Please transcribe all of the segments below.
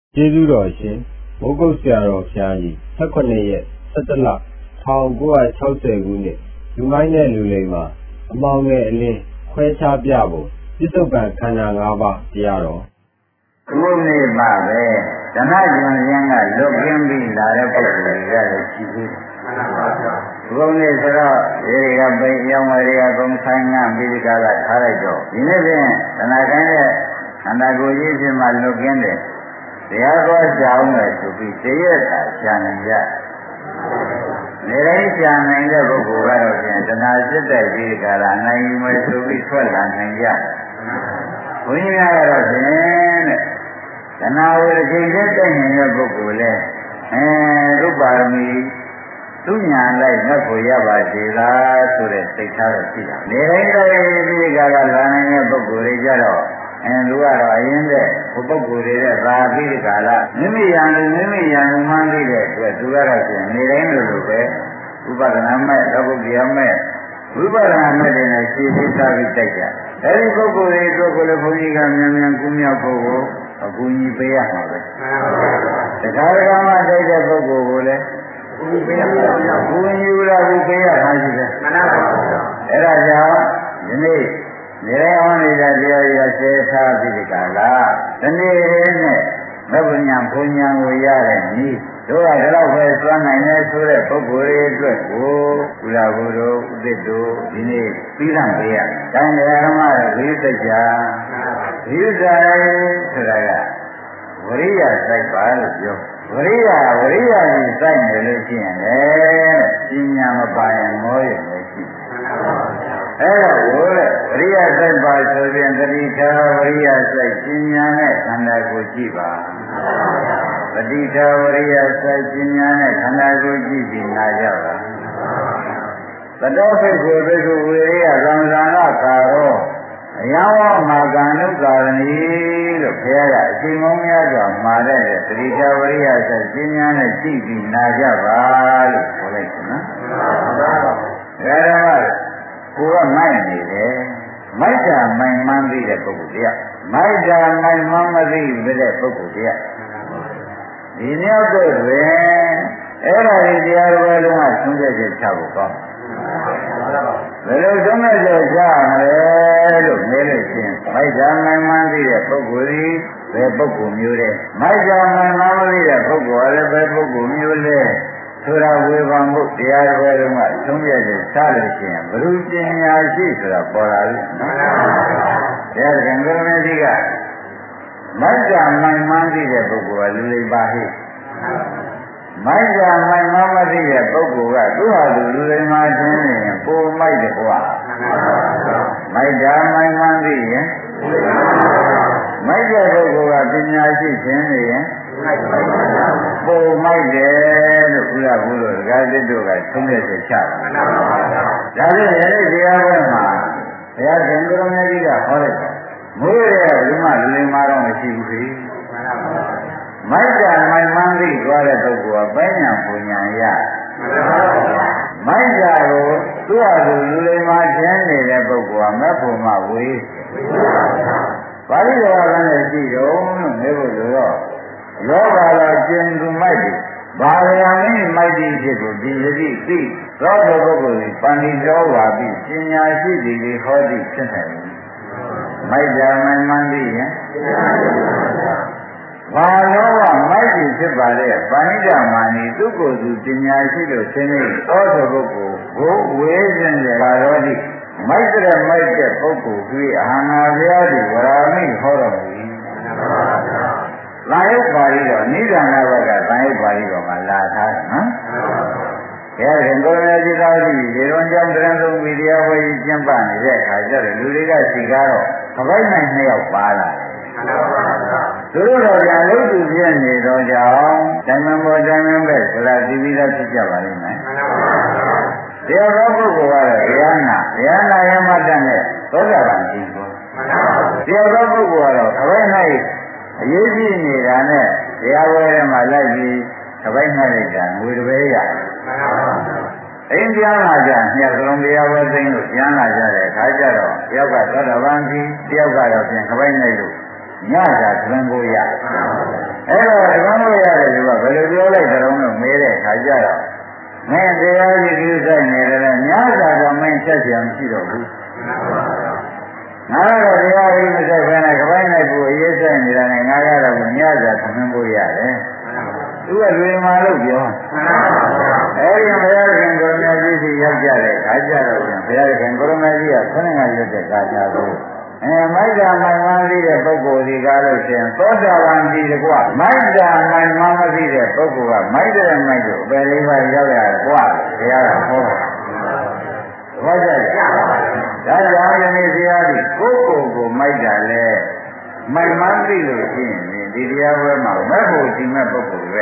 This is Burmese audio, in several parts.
ကျေးဇူးတော်ရှင်မိုးကုတ်ဆရာတော်ဘုရားကြီး18ရက်17လ1960ခုနှစ်လူမိုင်းနဲ့လူလိမ်မှာအမောင်ငယ်အလင်းခွဲခြားပြဖို့ပြစ္ဆုတ်ပံခန္ဓာ၅ပါးတရားတော်ခုနေ့မှပဲဓမ္မကျွန်းရင်းကလွတ်ကင်းပြီးလာတဲ့ပုဂ္ဂိုလ်တွေကလည်းရှိသေးတယ်။ဘုံနေ့ဆိုတော့ဒီကပိန်ရောင်းဝယ်တွေကကုန်ဆိုင်ငါပြီးဒီကလာထားလိုက်တော့ဒီနေ့ဖြင့်သနာကိုင်းတဲ့ခန္ဓာကိုယ်ကြီးဖြစ်မှလွတ်ကင်းတယ်တရားတော်ကြောင်းမယ်ဆိုပြီးတရက်သာရှာနိုင်ကြနေတိုင်းရှာနိုင်တဲ့ပုဂ္ဂိုလ်ကတော့ဖြင့်တဏှာစစ်တဲ့ဒီကလာနိုင်မယ်ဆိုပြီးထွက်လာနိုင်ကြဘုန်းကြီးများကတော့ဖြင့်တဲ့တဏှာဝိချိန်တဲ့တိုက်နေတဲ့ပုဂ္ဂိုလ်လဲရုပ်ပါရမီသူညာလိုက်ငတ်ကိုရပါစေလားဆိုတဲ့စိတ်ထားတော့ရှိတာနေတိုင်းတိုင်းဒီကလာနိုင်တဲ့ပုဂ္ဂိုလ်တွေကြတော့လူကတော့အရင်တဲ့ဘုပုဂ္ဂိုလ်တွေတဲ့သာပြီးဒီကလာမိမိရံမှန်းသိတဲ့အတွက်သူကတော့ပြင်နေတိုင်းလိုပဲဥပဒနာမဲ့သဘုတ်တရားမဲ့ဝိပဿနာမဲ့တွေနဲ့ရှင်းပြီးသားပြီးတိုက်ကြအဲဒီပုဂ္ဂိုလ်တွေအတွက်ကိုလည်းဘုန်းကြီးကမြန်မြန်ကူးမြောက်ဖို့ကိုအကူအညီပေးရမှာပဲတရားဓမ္မတိုက်တဲ့ပုဂ္ဂိုလ်ကိုလည်းကူညီရပေးရတာရှိတယ်အဲ့ဒါကြောင့်ဒီနေ့နေရအောင်နေတာတရားရဆဲထားပြီးဒီကလာဒီနေ့နဲ့မဘုညာဘုညာကိုရတဲ့ဤတို့ကတော့ပဲစွမ်းနိုင်တဲ့ဆိုတဲ့ပုဂ္ဂိုလ်တွေအတွက်ကိုကုလဘုရောဥဒိတ္တောဒီနေ့ပြီးတာပေးရ။ဒါနဲ့ဓမ္မရဲ့ဝိသစ္စာဝိသစ္စာဆိုတာကဝရိယစိုက်ပါလို့ပြောဝရိယကြီးစိုက်နေလို့ရှိရင်လေပညာမပါရင်မောရမယ်ရှိအဲ့တော့ဝရိယစိုက်ပါဆိုရင်တတိထာဝရိယစိုက်ပညာနဲ့ခန္ဓာကိုကြည့်ပါပတိထာဝရိယစိုက်ပညာနဲ့ခန္ဓာကိုကြည့်ပြီးနာကြပါသတောဖိတ်ကိုဘိက္ခုဝိရိယသံဃာနာကာရောအယဝမာကံနုကာရဏီလို့ဘုရားကအချိန်မောင်းများစွာမှာတဲ့သတိထာဝရိယစိုက်ပညာနဲ့ကြည့်ပြီးနာကြပါလို့ပြောလိုက်တယ်နော်ဒါတော့ကိုကမိုက်နေတယ်မိုက်တာမိုင်မှန်းသိတဲ့ပုဂ္ဂိုလ်တရားမိုက်တာမိုင်မှန်းမသိတဲ့ပုဂ္ဂိုလ်တရားဒီမြောက်တဲ့တွင်အဲ့ဒါဒီတရားတော်လုံးကသုံးချက်ချက်ချဖို့ကောင်းဘယ်လိုသုံးချက်ချက်ချမလဲလို့မေးလို့ရှိရင်မိုက်တာမိုင်မှန်းသိတဲ့ပုဂ္ဂိုလ်ဒီဘယ်ပုဂ္ဂိုလ်မျိုးလဲမိုက်တာမိုင်မှန်းမသိတဲ့ပုဂ္ဂိုလ်ကလည်းဘယ်ပုဂ္ဂိုလ်မျိုးလဲဆိုတာဝေဖန်ဖို့တရားတော်လုံးကသုံးချက်ချက်ချလို့ရှိရင်ဘုရုပညာရှိဆိုတာပေါ်လာပြီနော်တရားကံကရမေတိကမိုက်တာမိုင်မှန်းသိတဲ့ပုဂ္ဂိုလ်ကလူလိမ္မာဟိမိုက်တာမိုင်မှန်းမသိတဲ့ပုဂ္ဂိုလ်ကသူ့ဟာသူလူလိမ္မာခြင်းနဲ့ပိုမိုက်တယ်ကွာမိုက်တာမိုင်မှန်းသိရင်မိုက်တဲ့ပုဂ္ဂိုလ်ကပညာရှိခြင်းနဲ့ပိုမိုက်တယ်လို့ဘုရားဘုလိုဒကာသစ်တို့ကသုံးရချက်ချတာဒါဖြင့်လည်းတရားပွဲမှာဘုရားရှင်ကိုရမေကြီးကဟောလိုက်တယ်မိုးရဲ့ဘုမလူလိမ္မာတော့မရှိဘူးခေမိုက်တာမိုင်မှန်းသိသွားတဲ့ပုဂ္ဂိုလ်ကပညာပူညာရမိုက်တာကိုသူ့ဟာသူလူလိမ္မာခြင်းနေတဲ့ပုဂ္ဂိုလ်ကမက်ဖို့မှဝေးပါဠိတော်ကလည်းရှိတော့လို့မေးဖို့ဆိုတော့လောကလာကျင်သူမိုက်တယ်ဘာဝရမင်းမိုက်ဒီဖြစ်ကိုဒီယတိသိသောတဲ့ပုဂ္ဂိုလ်ကြီးပန္တိတော်ပါပြီပညာရှိသည်တွေဟောသည်ဖြစ်နိုင်တယ်မိုက်တာမှန်မှန်သိရင်ဘာလို့ကမိုက်ကြီးဖြစ်ပါလေပဏိဒမာနီသူကိုယ်သူပညာရှိလို့သင်နေသောတဲ့ပုဂ္ဂိုလ်ကိုဝေးခြင်းတဲ့ဘာရောဒီမိုက်တဲ့ပုဂ္ဂိုလ်ကြီးအာနာဗျာတိဝရာမိဟောတော်မူ၏လာယုတ်ပါဠိတော်နိဒာနဘကသံယုတ်ပါဠိတော်မှာလာထားတယ်နော်။ဒါရင်ကိုယ်နဲ့ကြည့်သားကြည့်ဒီလိုကြောင့်တရံသုံးပြီးတရားဝေးကျင့်ပနေတဲ့အခါကျတော့လူတွေကစီကားတော့ခပိုက်နိုင်နှစ်ယောက်ပါလာတယ်။သူတို့တော့ပြန်လို့သူပြည့်နေတော့ကြောင့်ဓမ္မမောဓမ္မပဲဆိုတာသိပြီးသားဖြစ်ကြပါလိမ့်မယ်။တရားတော်ပုဂ္ဂိုလ်ကတော့တရားနာယမတ္တနဲ့သောတာပန်ကြီးကိုတရားတော်ပုဂ္ဂိုလ်ကတော့ခပိုက်နိုင်အရေးကြီးနေတာနဲ့တရားဝဲထဲမှာလိုက်ပြီးသပိုက်နှက်လိုက်တာငွေတစ်ပဲရအိမ်ပြန်လာကြညက်လုံးတရားဝဲသိမ်းလို့ပြန်လာကြတဲ့အခါကျတော့တယောက်ကသောတာပန်ကြီးတယောက်ကတော့ပြန်သပိုက်နှက်လို့ညတာတွင်ကိုရအဲ့တော့ဒီကောင်းလို့ရတယ်ဒီကဘယ်လိုပြောလိုက်ကြတော့မေးတဲ့ခါကျတော့မင်းတရားကြီးပြုဆိုင်နေတယ်ညစာတော့မင်းချက်ပြန်မရှိတော့ဘူးငါတော့တရားကြီးမဆိုင်ဘဲနဲ့ကပိုင်းလိုက်ကိုအရေးဆိုင်နေတာနဲ့ငါကတော့ညစာသမင်းဖို့ရတယ်သူကလွေမာလို့ပြောအဲ့ဒီဘုရားခင်ကိုမြတ်ကြီးစီရောက်ကြတဲ့ခါကျတော့ဘုရားခင်ကိုရမကြီးကခဏငါရွတ်တဲ့ခါကျတော့မိုက်တာမိုင်မှန်းသိတဲ့ပုဂ္ဂိုလ်ဒီကားလို့ရှင်သောတာပန်ဒီကွာမိုက်တာမိုင်မှန်းမသိတဲ့ပုဂ္ဂိုလ်ကမိုက်တဲ့မိုက်ကိုပယ်လေးပါးရောက်ရတယ်ကွာဘုရားကဟောဘာကြလဲဒါကြောင့်ယနေ့ဘုရားဒီကိုယ်ကိုမိုက်တာလဲမိုင်မှန်းသိလို့ရှိရင်ဒီတရားဝဲမှာမဲ့ဖို့ဒီမဲ့ပုဂ္ဂိုလ်ပဲ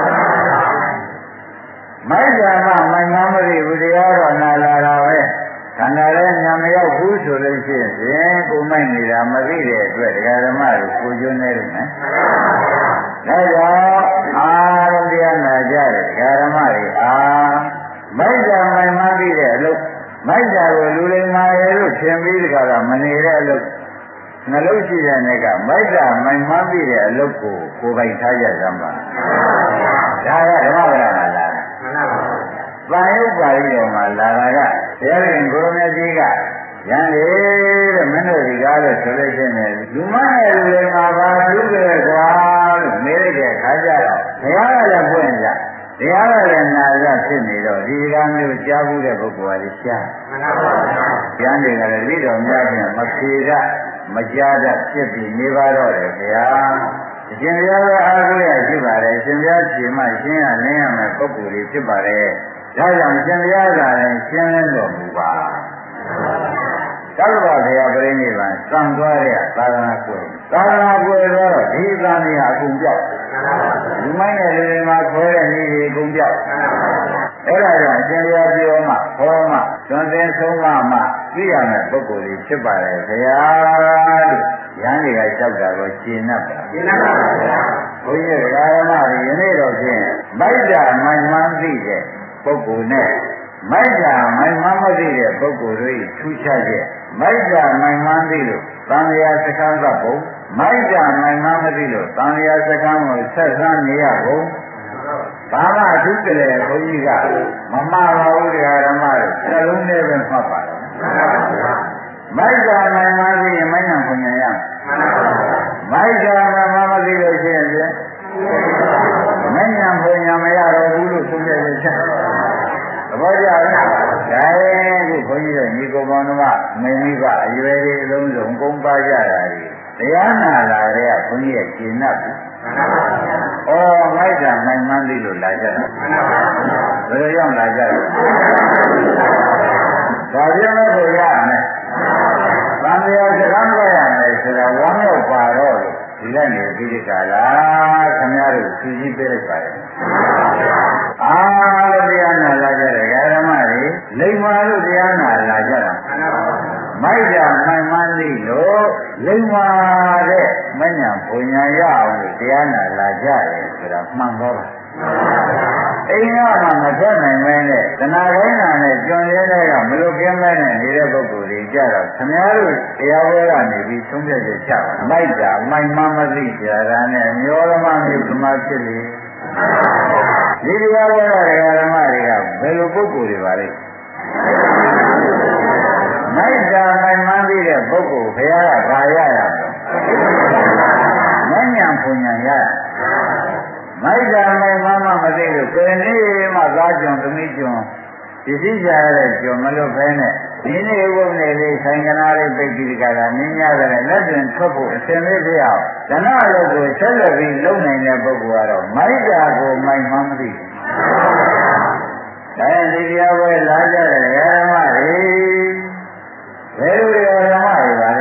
မိုက်တာမှမိုင်မှန်းမသိဘူးတရားတော်နာလာတာပဲခန္ဓာလည်းညာမရောက်ဘူးဆိုလို့ရှိရင်ကိုမိုက်နေတာမသိတဲ့အတွက်ဒကာဓမ္မတွေကိုကျွန်းနေတယ်နော်။ဒါကြောင့်အာရုံတရားနာကြတယ်ဒကာဓမ္မတွေမိုက်တာမိုင်မှန်းသိတဲ့အလုပ်မိုက်တာကိုလူလိမ္မာရဲ့လို့ထင်ပြီးဒကာကမနေတဲ့အလုပ်နှလုံးရှိတဲ့နေ့ကမိုက်တာမိုင်မှန်းသိတဲ့အလုပ်ကိုကိုယ်ပိုင်ထားကြစမ်းပါ။ဒါကဓမ္မဗလာလာမှန်ပါပါ။ဘာယုတ်ပါဠိတော်မှာလာတာကဘုရားရှင်ကိုရမကြီးကရန်လေတဲ့မင်းတို့ဒီကားလို့ဆိုလို့ရှိရင်လူမနဲ့လူတွေမှာပါလူတွေကွာလို့မေးလိုက်တဲ့ခါကျတော့ဘုရားကလည်းပွင့်ကြတရားကလည်းနာရဖြစ်နေတော့ဒီကားမျိုးကြားဘူးတဲ့ပုဂ္ဂိုလ်ကလည်းရှားမှန်ပါပါကျမ်းတွေကလည်းပြီးတော်များဖြင့်မဖြေကမကြားတတ်ဖြစ်ပြီးနေပါတော့တယ်ဗျာအရှင်ဘုရားကအားကိုးရရှိပါတယ်အရှင်ဘုရားရှင်မှရှင်းရလင်းရမယ်ပုဂ္ဂိုလ်တွေဖြစ်ပါတယ်ဒါကြောင့်ရှင်ဘုရားကလည်းရှင်းလင်းတော်မူပါသဗ္ဗဗေယပရိနိဗ္ဗာန်စံသွားတဲ့သာသနာ့ကိုယ်သာသနာ့ကိုယ်တော့ဒီသံဃာအကုန်ပြောက်ဒီမိုင်းတဲ့လူတွေမှာခွဲတဲ့နေ့တွေအကုန်ပြောက်အဲ့ဒါကြောင့်ရှင်ဘုရားပြောမှဟောမှသွန်သင်ဆုံးမှသိရမယ့်ပုဂ္ဂိုလ်တွေဖြစ်ပါတယ်ဘုရားလို့ရဟန်းတွေကလျှောက်တာကိုရှင်း납ပါရှင်း납ပါဗျာဘုန်းကြီးဓမ္မတွေယနေ့တော့ဖြင့်မိုက်တာမိုင်မှန်းသိတဲ့ပုဂ္ဂိုလ်နဲ့မိုက်တာမိုင်မှန်းမသိတဲ့ပုဂ္ဂိုလ်တွေထူးခြားချက်မိုက်တာမိုင်မှန်းသိလို့သံဃာစကံသဘုံမိုက်တာမိုင်မှန်းမသိလို့သံဃာစကံကိုဆက်ဆန်းနေရဘုံဘာမှအထူးတည်းဘုန်းကြီးကမမှားပါဘူးတရားဓမ္မတွေစလုံးနဲ့ပဲမှတ်ပါတယ်မိုက်တာမိုင်မှန်းသိရင်မိုက်နံခွန်ညာရမိုက်တာမိုင်မှန်းမသိလို့ရှိရင်မိုက်နံခွန်ညာမရတော့ဘူးလို့ဆိုကြတယ်ချက်သဘောကျလားဒါရင်ခုဘုန်းကြီးတို့ညီကိုပေါင်းတို့ကမင်းမိကအရွယ်လေးအလုံးစုံကုန်ပါကြတာလေတရားနာလာတဲ့ကဘုန်းကြီးရဲ့ရှင်း납ပြီဩမိုက်တာမိုင်မှန်းသိလို့လာကြတာဘယ်လိုရောက်လာကြလဲဒါပြောလို့ဆိုရမယ်သံဃာစကားပြောရမယ်ဆိုတော့ဝမ်းမြောက်ပါတော့လို့ဒီလိုက်နေပြီးဒီကလာခင်ဗျားတို့ဖြည့်ဆည်းပေးလိုက်ပါတယ်အားလို့တရားနာလာကြတယ်ဓမ္မတွေလိမ္မာလို့တရားနာလာကြတာမိုက်တာမှန်မှန်သိလို့လိမ္မာတဲ့မဉ္ဇဉ်ဘုံညာရအောင်လို့တရားနာလာကြတယ်ဆိုတာမှန်တော့ပါအိမ်ကမှမထွက်နိုင်မဲနဲ့တဏှာခိုင်းတာနဲ့ကျွံရဲတဲ့ကမလို့ကင်းမဲနဲ့နေတဲ့ပုဂ္ဂိုလ်တွေကြတော့ခင်ဗျားတို့တရားဝဲကနေပြီးသုံးပြချက်ချပါမိုက်တာမိုင်မှမသိကြတာနဲ့မျောရမမျိုးကမှဖြစ်လေဒီတရားဝဲတဲ့ဓမ္မတွေကဘယ်လိုပုဂ္ဂိုလ်တွေပါလဲမိုက်တာမိုင်မှန်းသိတဲ့ပုဂ္ဂိုလ်ဘုရားကဘာရရမဉ္ဇဉ်ဘုံညာရမိုက်တာမိုင်မှန်းမသိလို့ကိုယ်နေမှသားကျွန်သမီးကျွန်ဒီသိကြရတဲ့ကျွန်မလို့ပဲနဲ့ဒီနေ့ဘုံနဲ့လေးဆိုင်ကနာလေးပိတ်ပြီးကြတာနင်းရတယ်လက်တွင်ထွက်ဖို့အစဉ်လေးပြအောင်ဓနအလုပ်ကိုဆက်လက်ပြီးလုပ်နိုင်တဲ့ပုဂ္ဂိုလ်ကတော့မိုက်တာကိုမိုင်မှန်းမသိဘူးအဲဒီတရားဝဲလာကြတဲ့ဓမ္မတွေဘယ်လိုဓမ္မတွေပါလဲ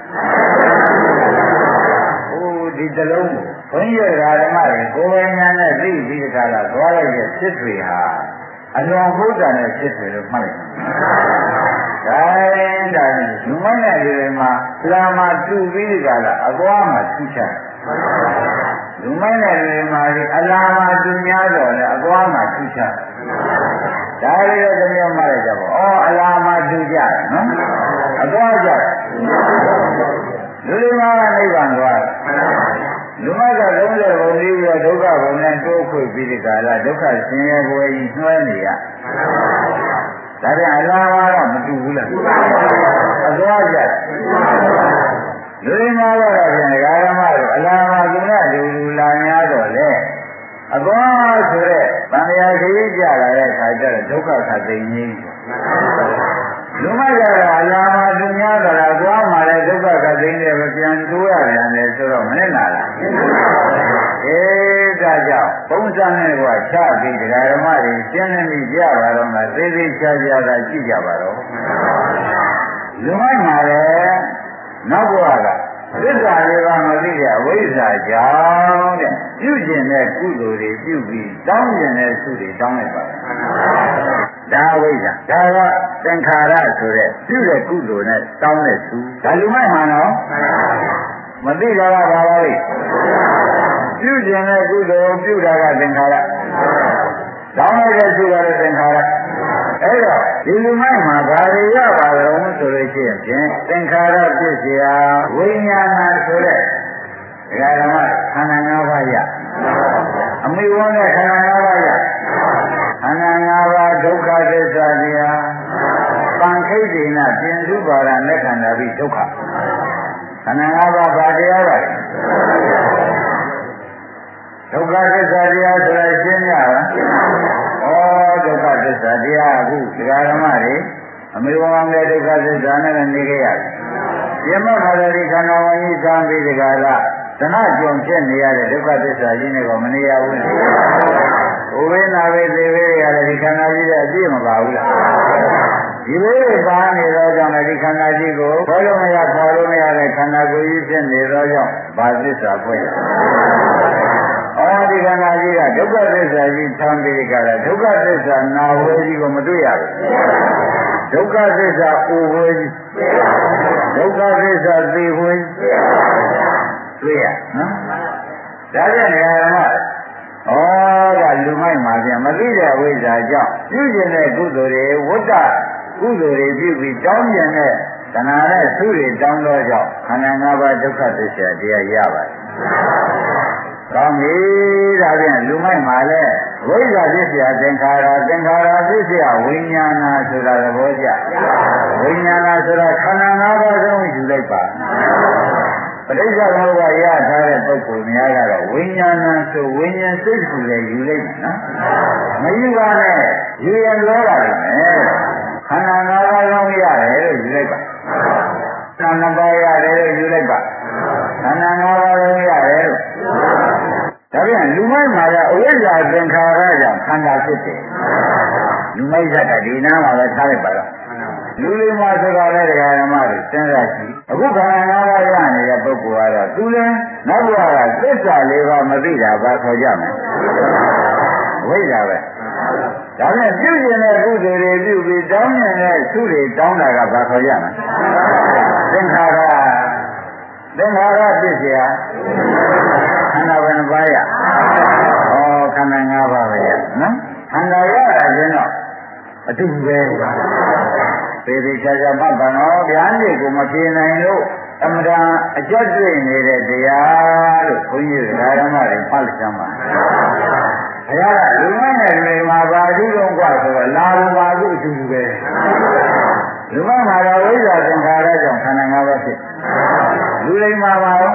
ဒီတလုံးကိုဘုန်းကြီးဓမ္မတွေကိုယ်ဝိညာဉ်နဲ့သိပြီးကြတာသွားလိုက်တဲ့ဖြစ်တွေဟာအလွန်ဘုဒ္ဓနဲ့ဖြစ်တွေလို့မှတ်လိုက်ဒါနဲ့လူမနဲ့လူတွေမှာလာမှာတူပြီးကြတာအကွာမှာထူးခြားလူမနဲ့လူတွေမှာအလားမှာတူများတော့လေအကွာမှာထူးခြားဒါရီတော့သမီးမှလိုက်ကြပါဩအလားမှာတူကြနော်အကွာကြလူတွေမှာနိဗ္ဗာန်သွားလူမိုက်က30ဘုံလေးပြီးတော့ဒုက္ခဘုံနဲ့တိုးခွေပြီးဒီကာလဒုက္ခဆင်းရဲဘွယ်ကြီးနှွှဲနေရဒါပြန်အလားကတော့မတူဘူးလားအသွားကြလူရင်းများတော့ပြန်ဓမ္မတို့အလားမှာကုဏလူလာများတော့လေအကောဆိုတဲ့ဗန္ဓရာခရီးကြလာတဲ့ခါကျတော့ဒုက္ခခတ်သိင်းကြီးလူမိုက်ရတာအလားမှာသူများကလာသွားမှလည်းဒုက္ခခတ်သိင်းတယ်ပြန်တိုးရတယ်လေဆိုတော့မနဲ့လာလားဒါကြောင့်ဘုံစံနဲ့ကချပြီးဓမ္မတွေရှင်းနေပြီကြပါတော့မှသေးသေးချာချာသာကြည့်ကြပါတော့လူမိုက်မှာလည်းနောက်ဘဝကသစ္စာလေးပါးမသိတဲ့အဝိဇ္ဇာကြောင့်တဲ့ပြုကျင်တဲ့ကုသိုလ်တွေပြုပြီးတောင်းကျင်တဲ့ဆုတွေတောင်းလိုက်ပါဒါအဝိဇ္ဇာဒါကသင်္ခါရဆိုတဲ့ပြုတဲ့ကုသိုလ်နဲ့တောင်းတဲ့ဆုဒါလူမိုက်မှာနော်မသိတာကဘာပါလဲပြုကျင်တဲ့ကုသိုလ်ပြုတာကသင်္ခါရတောင်းလိုက်တဲ့ဆုကလည်းသင်္ခါရအဲ့တော့ဒီလူမိုက်မှာဘာတွေရပါတော့ဆိုလို့ရှိရင်သင်္ခါရဖြစ်เสียဝိညာဏဆိုတဲ့ဓမ္မခန္ဓာ၅ပါးရအမိဝန်းတဲ့ခန္ဓာ၅ပါးရခန္ဓာ၅ပါးဒုက္ခသစ္စာတရားပံခိတ်ဒေနပြင်စုပါရနဲ့ခန္ဓာပြီးဒုက္ခခန္ဓာ၅ပါးဘာတရားပါလဲဒုက္ခသစ္စာတရားဆိုတာရှင်းကြလားဒုက္ခသစ္စာတရားအခုဒကာဓမ္မတွေအမေဝံတဲ့ဒုက္ခသစ္စာနဲ့နေခဲ့ရတယ်။ပြမခါတဲ့ခန္ဓာဝင်ကြီးသာပြီးဒကာကသနာကြုံဖြစ်နေရတဲ့ဒုက္ခသစ္စာကြီးနဲ့ကမနေရဘူး။ဘုဝေနာဝေသေဝေရတဲ့ဒီခန္ဓာကြီးတဲ့အပြည့်မပါဘူးလား။ဒီလိုပါနေတော့ကြောင့်ဒီခန္ဓာကြီးကိုခေါ်လို့မရခေါ်လို့မရတဲ့ခန္ဓာကိုယ်ကြီးဖြစ်နေတော့ကြောင့်ဘာသစ္စာပွင့်ဒီခန္ဓာကြီးကဒုက္ခသစ္စာကြီးသံပိကရဒုက္ခသစ္စာနာဝေကြီးကိုမတွေ့ရဘူးဒုက္ခသစ္စာအိုဝေကြီးဒုက္ခသစ္စာသေဝေကြီးတွေ့ရနော်ဒါကြောင့်ဓမ္မကလူမိုက်မှာပြန်မသိတဲ့ဝိဇ္ဇာကြောင့်ပြုကျင်တဲ့ကုသိုလ်တွေဝတ္တကုသိုလ်တွေပြုပြီးတောင်းကျင်တဲ့တဏှာနဲ့သုတွေတောင်းတော့ကြောင့်ခန္ဓာ၅ပါးဒုက္ခသစ္စာတရားရပါတယ်ကောင်းပြီဒါဖြင့်လူမိုက်မှာလဲဝိဇ္ဇာဖြစ်เสียသင်္ခါရသင်္ခါရဖြစ်เสียဝိညာဏဆိုတာသဘောကျဝိညာဏဆိုတာခန္ဓာ၅ပါးလုံးယူလိုက်ပါပဋိစ္စသမုပ္ပါရထားတဲ့ပုဂ္ဂိုလ်များကတော့ဝိညာဏဆိုဝိညာဉ်စိတ်ကိုလည်းယူလိုက်နော်မယူပါနဲ့ယူရင်လောပါလိမ့်မယ်ခန္ဓာ၅ပါးလုံးရတယ်လို့ယူလိုက်ပါခန္ဓာ၅ပါးရတယ်လို့ယူလိုက်ပါခန္ဓာ၅ပါးလုံးရတယ်လို့ဒါပြန်လူမိုက်မှာကအဝိဇ္ဇာသင်္ခါရကြောင့်ခန္ဓာဖြစ်တယ်လူမိုက်ဇက်ကဒီနားမှာပဲထားလိုက်ပါတော့လူလေးမှာဆိုတာလည်းတရားဓမ္မတွေစဉ်းစားကြည့်အခုခန္ဓာ၅ပါးရနေတဲ့ပုဂ္ဂိုလ်ကတော့သူလည်းနောက်ဘဝကသစ္စာ၄ပါးမသိတာဘာခေါ်ကြမလဲဝိဇ္ဇာပဲဒါနဲ့ပြုကျင်တဲ့ကုသိုလ်တွေပြုပြီးတောင်းနေတဲ့သုတွေတောင်းတာကဘာခေါ်ကြမလဲသင်္ခါရဖြစ်เสียခန္ဓာဘယ်နှပါးရခန္ဓာ၅ပါးပဲရနော်ခန္ဓာရတာချင်းတော့အတူပဲပေပေချာချာမှတ်ပါတော့ဗျာနေကိုမပြေနိုင်လို့အမှန်တန်အကျက်တွေ့နေတဲ့တရားလို့ဘုန်းကြီးဓမ္မတွေဖတ်လိုက်ကြမှာဘုရားကလူမနဲ့လူမှာပါဠိလုံးกว่าဆိုတော့လာဘပါခုအတူတူပဲလူမမှာတော့ဝိဇ္ဇာသင်္ခါရကြောင့်ခန္ဓာ၅ပါးဖြစ်လူလိမ္မာပါရော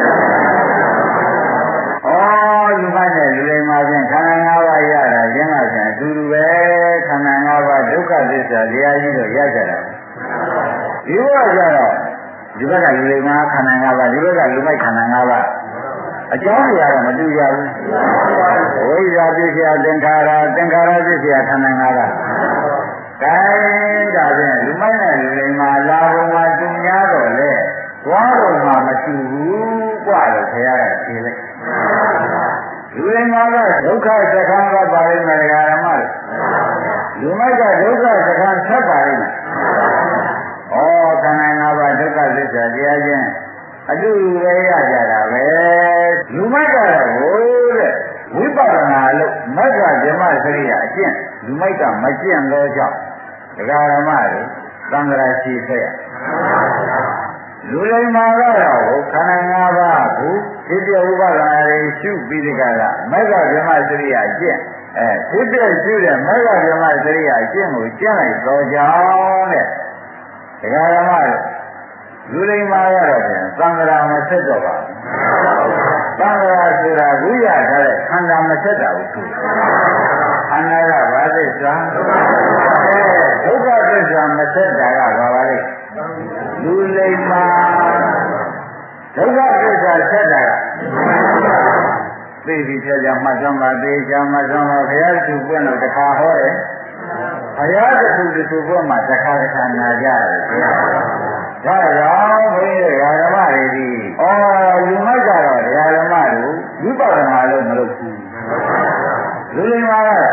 လူမနဲ့လူလိမ္မာဖြင့်ခန္ဓာ၅ပါးရတာကျင်းလာပြန်အတူတူပဲခန္ဓာ၅ပါးဒုက္ခသစ္စာတရားကြီးတော့ရကြတာဒီဘက်ကျတော့ဒီဘက်ကလူလိမ္မာခန္ဓာ၅ပါးဒီဘက်ကလူမိုက်ခန္ဓာ၅ပါးအကြောင်းတရားတော့မတူကြဘူးဝိဇ္ဇာပြည့်စရာသင်္ခါရပြည့်စရာခန္ဓာ၅ပါးဒါဖြင့်လူမိုက်နဲ့လူလိမ္မာလာဘုံမှာတူများတော့လေသွားတော့မှမတူဘူးกว่าလို့ခရရဖြေလိုက်လူလိမ္မာကဒုက္ခစခန်းကပါလိမ့်မယ်ဓမ္မလူမိုက်ကဒုက္ခစခန်းဆက်ပါလိမ့်မယ်ခန္ဓာ၅ပါးဒုက္ခသစ္စာတရားချင်းအတူတူပဲရကြတာပဲလူမိုက်ကတော့ဟိုတဲ့ဝိပဿနာလို့မက္ခဓမ္မစရိယအကျင့်လူမိုက်ကမကျင့်တော့ကြောင့်ဓမ္မတွေသံဃာရှိခဲ့ရလူလိမ္မာကတော့ခန္ဓာ၅ပါးကိုဖြစ်ပြဥပဒနာတွေရှုပြီးဒီကရမဂ္ဂဗြဟ္မစရိယာကျင့်ဖြစ်ပြရှုတဲ့မဂ္ဂဗြဟ္မစရိယာကျင့်ကိုကျင့်လိုက်တော့ကြောင်းတဲ့ဒကာဓမ္မလူလိမ္မာရတော့ပြန်သံဃာမဆက်တော့ပါဘူးသံဃာဆိုတာဘုရားထားတဲ့ခန္ဓာမဆက်တာဘူးသူခန္ဓာကဘာသစ္စာဒုက္ခသစ္စာမဆက်တာကဘာပါလဲလူလိမ္မာဒုက္ခသစ္စာဆက်တာကသိပြီကြကြမှတ်သမ်းပါသိချာမှတ်သမ်းပါဘုရားသူပွင့်တော့တစ်ခါဟောတယ်ဘုရားသူပွင့်မှာတစ်ခါနာကြတယ်ဒါကြောင့်ဘုန်းကြီးဓမ္မတွေဒီလူမိုက်ကတော့ဓမ္မတို့ဝိပဿနာလို့မလုပ်ဘူးလူလိမ္မာကဒါ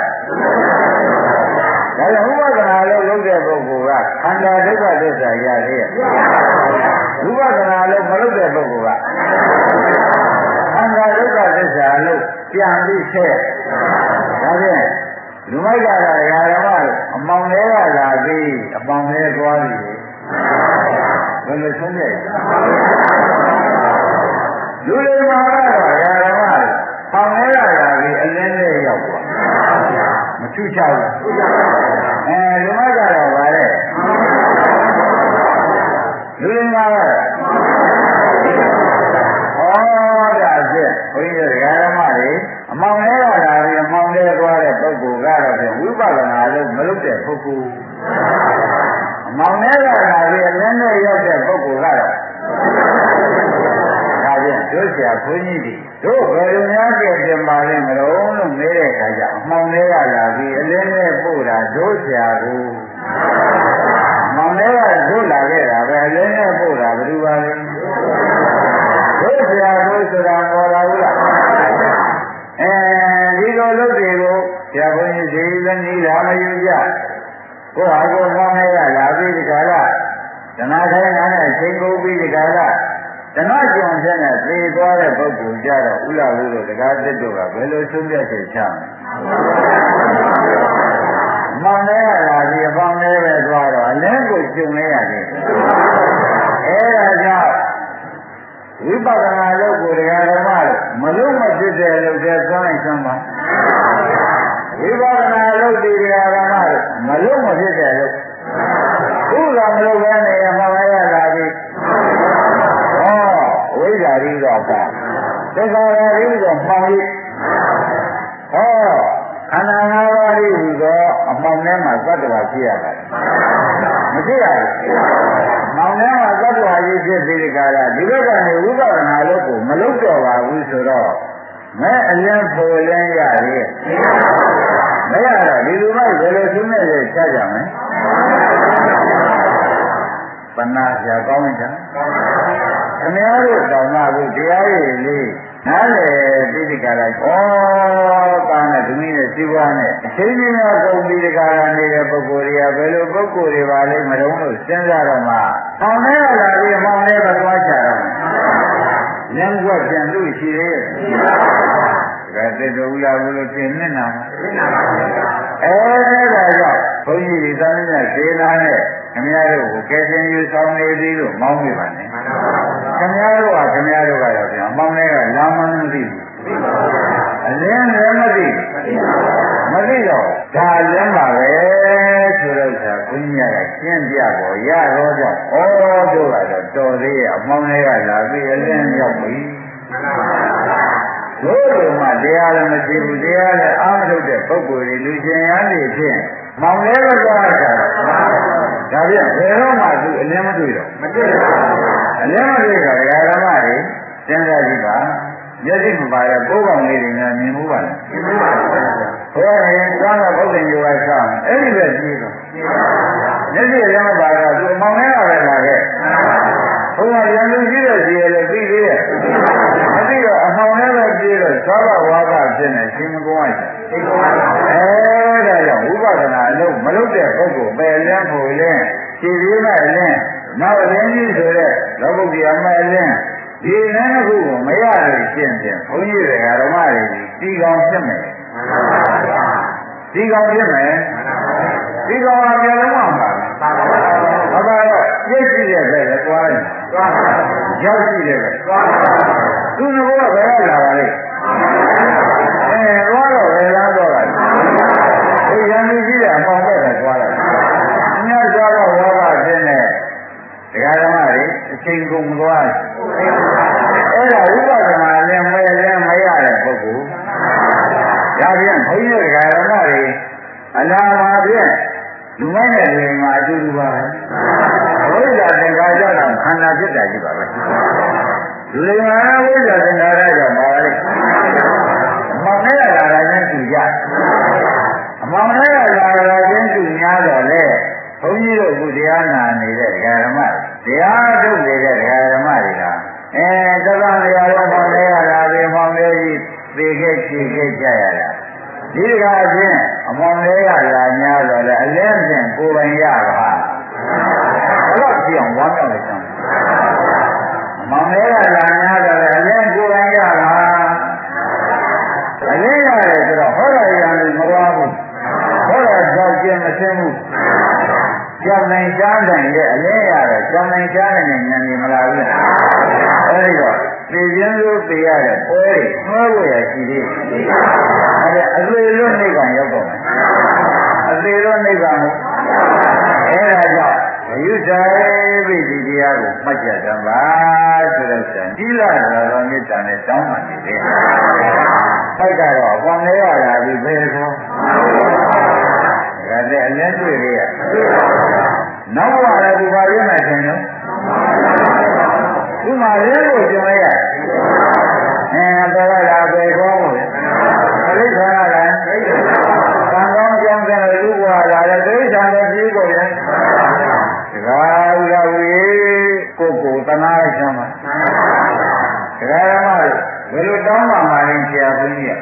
ကြောင့်ဝိပဿနာလို့လုပ်တဲ့ပုဂ္ဂိုလ်ကခန္ဓာဒုက္ခသစ္စာရသေးရဲ့ဝိပဿနာလို့မလုပ်တဲ့ပုဂ္ဂိုလ်ကခန္ဓာဒုက္ခသစ္စာလို့ပြန်ပြီးဆက်ဒါဖြင့်လူမိုက်ကတော့ဓမ္မတို့အမောင်လေးကလာပြီးအပေါင်လေးသွားပြီဘယ်လိုဆုံးဖြတ်လူတွေမှာတော့ဓမ္မပေါင်လေးကလာပြီးအလင်းလေးရောက်သွားမထူးခြားဘူးလူမိုက်ကတော့ဗါတဲ့လူတွေမှာတော့ဒါဖြင့်ဘုန်းကြီးဓမ္မတွေအမောင်လေးကလာပြီးအမောင်လေးသွားတဲ့ပုဂ္ဂိုလ်ကတော့ဝိပဿနာလို့မလုပ်တဲ့ပုဂ္ဂိုလ်မောင်နဲ့ကလာပြီးအလင်းနဲ့ရောက်တဲ့ပုဂ္ဂိုလ်ကတော့ဒါဖြင့်တို့ဆရာဘုန်းကြီးတို့ဘယ်လိုများကြည့်တင်ပါလိမ့်မလို့လို့မေးတဲ့အခါကျအမောင်နဲ့ကလာပြီးအလင်းနဲ့ပို့တာတို့ဆရာကိုမောင်နဲ့ကတို့လာခဲ့တာပဲအလင်းနဲ့ပို့တာဘယ်လိုပါလဲတို့ဆရာကိုဆိုတာပေါ်လာဘူးလားဒီလိုလုပ်တွေကိုဆရာဘုန်းကြီးဒီလိုနည်းလာမယူကြကိုယ်ဟာကိုယ်မောင်းနေရလာပြီးဒီကလာဓနာထိုင်နဲ့ချိန်ကုန်ပြီးဒီကလာဓနာကြုံတဲ့နဲ့သေသွားတဲ့ပုဂ္ဂိုလ်ကြတော့ဥလာဟုတို့တကားတက်တို့ကဘယ်လိုဆုံးဖြတ်ချက်ချမလဲမောင်းနေရလာပြီးအပေါင်းလေးပဲသွားတော့အလင်းကိုကျုံနေရတယ်အဲဒါကြောင့်ဝိပဿနာလုပ်ကိုတရားဓမ္မမလုံးမဖြစ်တဲ့လုပ်တဲ့သွမ်းလိုက်သွမ်းပါဝိပဿနာလုပ်တဲ့တရားဓမ္မမလုံးမဖြစ်တဲ့လုပ်ခုကမလုပ်ဘဲနဲ့မှမရလာပြီဝိဇ္ဇာရီတော့ပါသစ္စာရီတော့မှောင်ရီခန္ဓာ၅ပါးဤဟူသောအမှောင်ထဲမှာသတ္တဝါဖြစ်ရတာမဖြစ်ရဘူးမောင်ထဲမှာသတ္တဝါကြီးဖြစ်ပြီးဒီကရဒီဘက်ကနေဝိပဿနာလုပ်ကိုမလုပ်တော့ပါဘူးဆိုတော့မဲအလင်းဖို့လင်းရရဲ့မရတော့ဒီလူမိုက်ဘယ်လိုရှင်းနေလဲချကြမယ်ပဏာပြကောင်းကြခင်ဗျားတို့တောင်မှအခုတရားရည်လေးနားလေပြီးဒီကရကာနဲ့ဒုမီနဲ့စီးပွားနဲ့အချိန်ကြီးများကုန်ပြီးဒီကရနေတဲ့ပုဂ္ဂိုလ်တွေကဘယ်လိုပုဂ္ဂိုလ်တွေပါလိမ့်မလို့စဉ်းစားတော့မှအောင်းနဲ့လာပြီးမောင်းနဲ့ပဲသွားချတော့ဉာဏ်ကွက်ပြန်လို့ရှိရဲ့ဒါသစ်တော်ဥလာဘူးလို့ပြင်နေတာဒါကြောင့်ဘုန်းကြီးဒီသံဃာစေနာနဲ့ခင်ဗျားတို့ကိုကဲတင်ယူဆောင်နေသည်လို့မောင်းနေပါနဲ့ခင်ဗျားတို့ကတော့ပြန်မောင်းနေကလာမန်းမသိဘူးအလင်းလည်းမသိတော့ဒါလည်းပါပဲဆိုတော့ဘုန်းကြီးကရှင်းပြပေါ်ရတော့ကြောင့်တို့ကတော့တော်သေးရဲ့အမောင်းလေးကလာပြီးအလင်းရောက်ပြီတို့လိုမှတရားလည်းမရှိဘူးတရားလည်းအားမထုတ်တဲ့ပုဂ္ဂိုလ်တွေလူရှင်ရန်တွေဖြင့်မောင်လေးပဲသွားတာဒါဖြင့်ဘယ်တော့မှသူအလင်းမတွေ့တော့မတွေ့ပါဘူးအလင်းမတွေ့တော့ဓမ္မတွေစဉ်းစားကြည့်ပါမျက်စိမပါတဲ့ပိုးကောင်လေးတွေနဲ့မြင်မှုပါလားမြင်မှုပါဘူးဘုရားရင်သွားတော့ဘုရားယောဂဆောင်းအဲ့ဒီပဲကြည့်တော့မျက်စိလည်းမပါတော့သူမောင်လေးကပဲလာခဲ့ဘုရားရန်လူကြီးတဲ့စီရလည်းသိသေးရဲ့မသိတော့အမှောင်နဲ့ပဲပြေးတော့သောဘဝါကဖြစ်နေရှင်မကုန်းလိုက်ဒါကြောင့်ဝိပဿနာအလုပ်မလုပ်တဲ့ပုဂ္ဂိုလ်ပယ်လင်းဖို့လင်းခြေပြီးမဲ့လင်းနောက်လင်းကြီးဆိုတဲ့လောကုတ္တရာမဲ့လင်းဒီလင်းတစ်ခုကိုမရလို့ရှင်းတယ်ဘုန်းကြီးတွေကဓမ္မတွေဒီကောင်ဖြစ်မယ်ဒီကောင်ဖြစ်မယ်ဒီကောင်ကပြန်လုံးမှာပါဘာသာတော့ပြည့်စုံတဲ့ပဲကွာလိုက်ရောက်ရှိတယ်ပဲသူ့ဘဝဘယ်ရောက်လာပါလဲသွားတော့ဘယ်လားတော့လားဒီရံကြီးကြီးကအပေါင်းပဲကွာလိုက်မြတ်စွာဘုရားဝါကခြင်းနဲ့ဒကာဓမ္မတွေအချိန်ကုန်သွားအဲ့ဒါဝိပဿနာလည်းမရတဲ့ပုဂ္ဂိုလ်ဒါပြန်ဘုန်းကြီးဒကာဓမ္မတွေအနာမှာဖြင့်လူမိုက်တဲ့နေမှာအတူတူပါပဲဝိဇ္ဇာသင်္ခါရတော့ခန္ဓာဖြစ်တာရှိပါပဲလူတွေမှာဝိဇ္ဇာသင်္ခါရတော့ပါလေမောင်နဲ့လာတာချင်းသူရအမောင်နဲ့လာတာချင်းသူများတော့လေဘုန်းကြီးတို့ကတရားနာနေတဲ့ဒကာဓမ္မတရားထုတ်နေတဲ့ဒကာဓမ္မတွေကသဗ္ဗံတရားတော်မောင်နဲ့လာပြီးမောင်လေးကြီးသိခဲ့ကြည့်ခဲ့ကြရတာဒီကချင်းအမောင်လေးကလာများတော့လေအလင်းဖြင့်ကိုယ်ပိုင်ရပါဘယ်တော့ကြည့်အောင်ဝမ်းမြောက်နေကြအမောင်လေးကလာများတော့လေအလင်းကိုယ်ပိုင်ရပါအလင်းရတယ်ဆိုတော့ဟောရရံလို့မဝါဘူးဟောရတော့ကျင်မသိဘူးကြောင်နိုင်ချမ်းတယ်ရဲ့အလင်းရတယ်ကြောင်နိုင်ချမ်းတဲ့ဉာဏ်ကြီးမလာဘူးအဲဒီတော့သိခြင်းလို့သိရတဲ့ပွဲတွေနှောဖို့ရရှိသေးတယ်အဲ့ဒါအသေးလို့နိဗ္ဗာန်ရောက်တော့မယ်အသေးလို့နိဗ္ဗာန်ကိုအဲ့ဒါကြောင့်ဝိယုဇာပိဒီတရားကိုမှတ်ကြသပါဆိုတော့ကြီးလာတော်မေတ္တာနဲ့တောင်းပန်နေတယ်ဟုတ်ကတော့အပေါင်းလေးရတာဒီဘယ်ဆိုဒါနဲ့အလင်းတွေ့လေးရနောက်ဘဝလည်းဒီပါရင်းနိုင်တယ်နော်ဒီမှာရင်းကိုကျွန်တော်ရတော်လာပဲကောင်းလို့ပရိစ္ဆာကလည်းကံကောင်းကြောင်းတဲ့လူဘဝလာတဲ့ပရိစ္ဆာနဲ့ကြီးကိုလည်းဒါဥရဝေကိုတနာလိုက်ချမ်းပါဒါရမဘယ်လိုတောင်းပါမှရင်ဆရာဘုန်းကြီး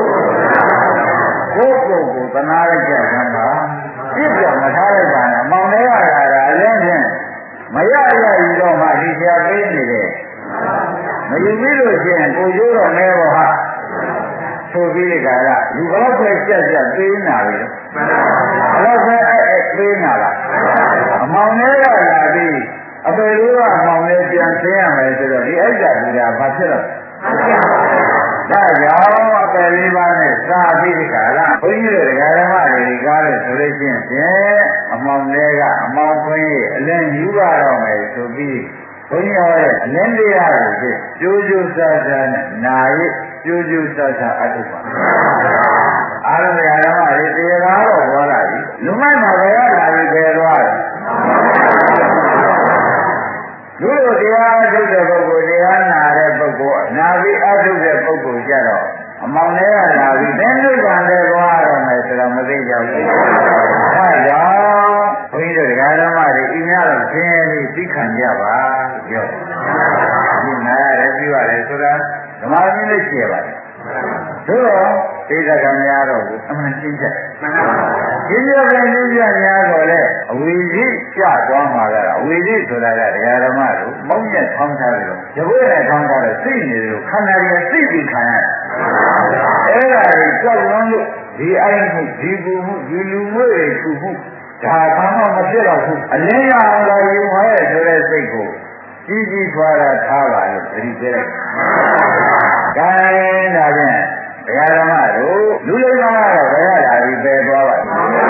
ကိုတနာလိုက်ကြချမ်းပါပြည့်ပြမထားလိုက်ပါနဲ့မောင်လေးရတာအရင်ချင်းမရယူတော့မှဒီဆရာပေးနေတယ်မယူပြီးလို့ရှိရင်ကိုကျိုးတော့မဲပါဟာဆိုပြီးကြတာလူဘလောက်ပဲကြက်ပေးနာပြီဘလောက်ပဲပေးနာလားအမောင်လေးကလာပြီးအပေလေးကမောင်လေးပြန်ဆင်းရမယ်ဆိုတော့ဒီအိတ်ကလူကဘာဖြစ်တော့ဒါကြောင့်အပေလေးပါနဲ့စာပြီးကြတာဘုန်းကြီးတို့ဒကာဓမ္မတွေကားလို့ဆိုလို့ရှိရင်အမောင်လေးကအမောင်ခွင်းရဲ့အလင်းယူရတော့မယ်ဆိုပြီးဘုန်းကြီးဟောတဲ့အလင်းတရားကိုကျိုးကျိုးဆာဆာနဲ့နာရကျိုးကျိုးဆာဆာအထုပါအားလုံးဓမ္မတွေတရားတော်ဟောလာပြီလူမိုက်မှာဘယ်လာပြီးဘယ်သွားလဲလူတို့တရားထုတ်တဲ့ပုဂ္ဂိုလ်တရားနာတဲ့ပုဂ္ဂိုလ်နာပြီးအထုတ်တဲ့ပုဂ္ဂိုလ်ကြတော့အမောင်လေးကလာပြီးသင်္နိဗ္ဗာန်တဲ့သွားရမယ်ဆိုတော့မသိကြဘူးအဲကြောင့်ဘုန်းကြီးတို့ဓမ္မတွေဤများတော့သင်ပြီးသိခံကြပါပြောဒီနာရတယ်ပြီးရတယ်ဆိုတာဓမ္မရင်းလေးရှိရပါတယ်သို့တော့ဣဇကများတော့ဘူးအမှန်ရှင်းချက်ရှင်းချက်ပဲရှင်းချက်များတော့လေအဝိဇ္ဇိကျသွားမှာကအဝိဇ္ဇိဆိုတာကဓမ္မတို့မောင်းနဲ့ထောင်းထားတယ်ရဘွေနဲ့ထောင်းထားတယ်သိနေတယ်လို့ခန္ဓာကြီးသိပြီးခံရတယ်အဲ့ဒါကိုကြောက်လွန်းလို့ဒီအိုင်မှုဒီပူမှုဒီလူမျိုးတွေထူမှုဒါဘာမှမဖြစ်တော့ဘူးအလင်းရအောင်လာယူဟဲ့ဆိုတဲ့စိတ်ကိုကြီးကြီးထွားတာထားပါလို့သတိပေးလိုက်။ဒါရင်ဒါဖြင့်ဘုရားဓမ္မတို့လူလိမ္မာတော့ဘယ်ရလာပြီးပဲသွားပါ့။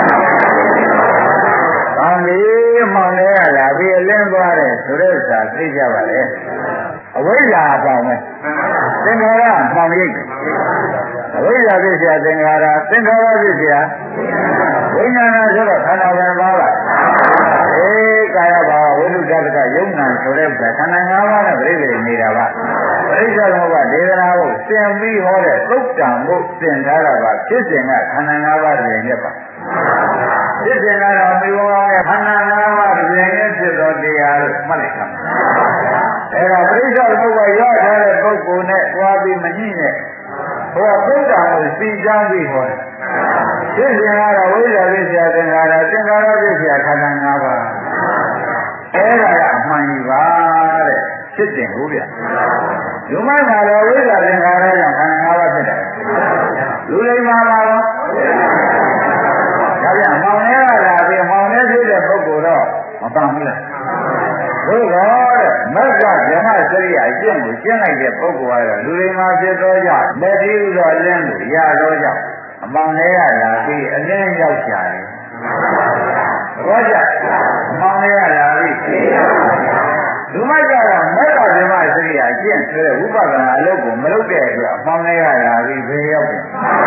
ဘာလို့မောင်လေးကလာပြီးအလင်းသွားတယ်ဆိုတဲ့စာသိကြပါလေ။အဝိဇ္ဇာပေါင်းမယ်။သင်္ခါရပေါင်းရိပ်။အဝိဇ္ဇာဖြစ်เสียသင်္ခါရသင်္ခါရဖြစ်เสียဝိညာဏဆိုတော့ခန္ဓာဝင်ပါလားကာယဘာဝိသုဒ္ဓကယုံနာဆိုတဲ့ခန္ဓာ၅ပါးနဲ့ပြိဋိနေတာပါပရိစ္ဆေသမုပ္ပါဒေသနာကိုသင်ပြီးဟောတဲ့သုတ်တံကိုသင်ထားတာပါဖြစ်စဉ်ကခန္ဓာ၅ပါးတွင်ရက်ပါဖြစ်စဉ်ကတော့မိဘကောင်းတဲ့ခန္ဓာ၅ပါးတွင်ရက်ဖြစ်သောတရားလို့မှတ်လိုက်တာအဲ့ဒါပရိစ္ဆေသမုပ္ပါရထားတဲ့ပုဂ္ဂိုလ်နဲ့တွားပြီးမညှိနဲ့ဟောသုတ်တံကိုသိချမ်းပြီးဟောတယ်ဖြစ်စဉ်ကတော့ဝိဇ္ဇာဖြစ်เสียသင်္ခါရသင်္ခါရဖြစ်เสียခန္ဓာ၅ပါးအဲ့ဒါကအမှန်ကြီးပါတဲ့ဖြစ်တယ်ဟုတ်ဗျလူမိုက်မှာတော့ဝိဇ္ဇာသင်္ခါရကြောင့်ခန္ဓာ၅ပါးဖြစ်တယ်လူလိမ္မာမှာတော့ဒါပြန်မောင်လေးကလာပြီးမောင်လေးဖြစ်တဲ့ပုဂ္ဂိုလ်တော့မပန်းဘူးလားကျင့်ကိုကျင့်လိုက်တဲ့ပုဂ္ဂိုလ်ကတော့လူတွေမှာဖြစ်သောကြောင့်လက်ပြီးတော့အလင်းကိုရသောကြောင့်အမောင်လေးရလာပြီးအလင်းရောက်ရှာတယ်ဘောကြအမောင်လေးရလာပြီးလူမိုက်ကတော့မေတ္တာဓမ္မစရိယာကျင့်ဆိုတဲ့ဝိပဿနာအလုပ်ကိုမလုပ်တဲ့အတွက်အမောင်လေးရလာပြီးဘယ်ရောက်တယ်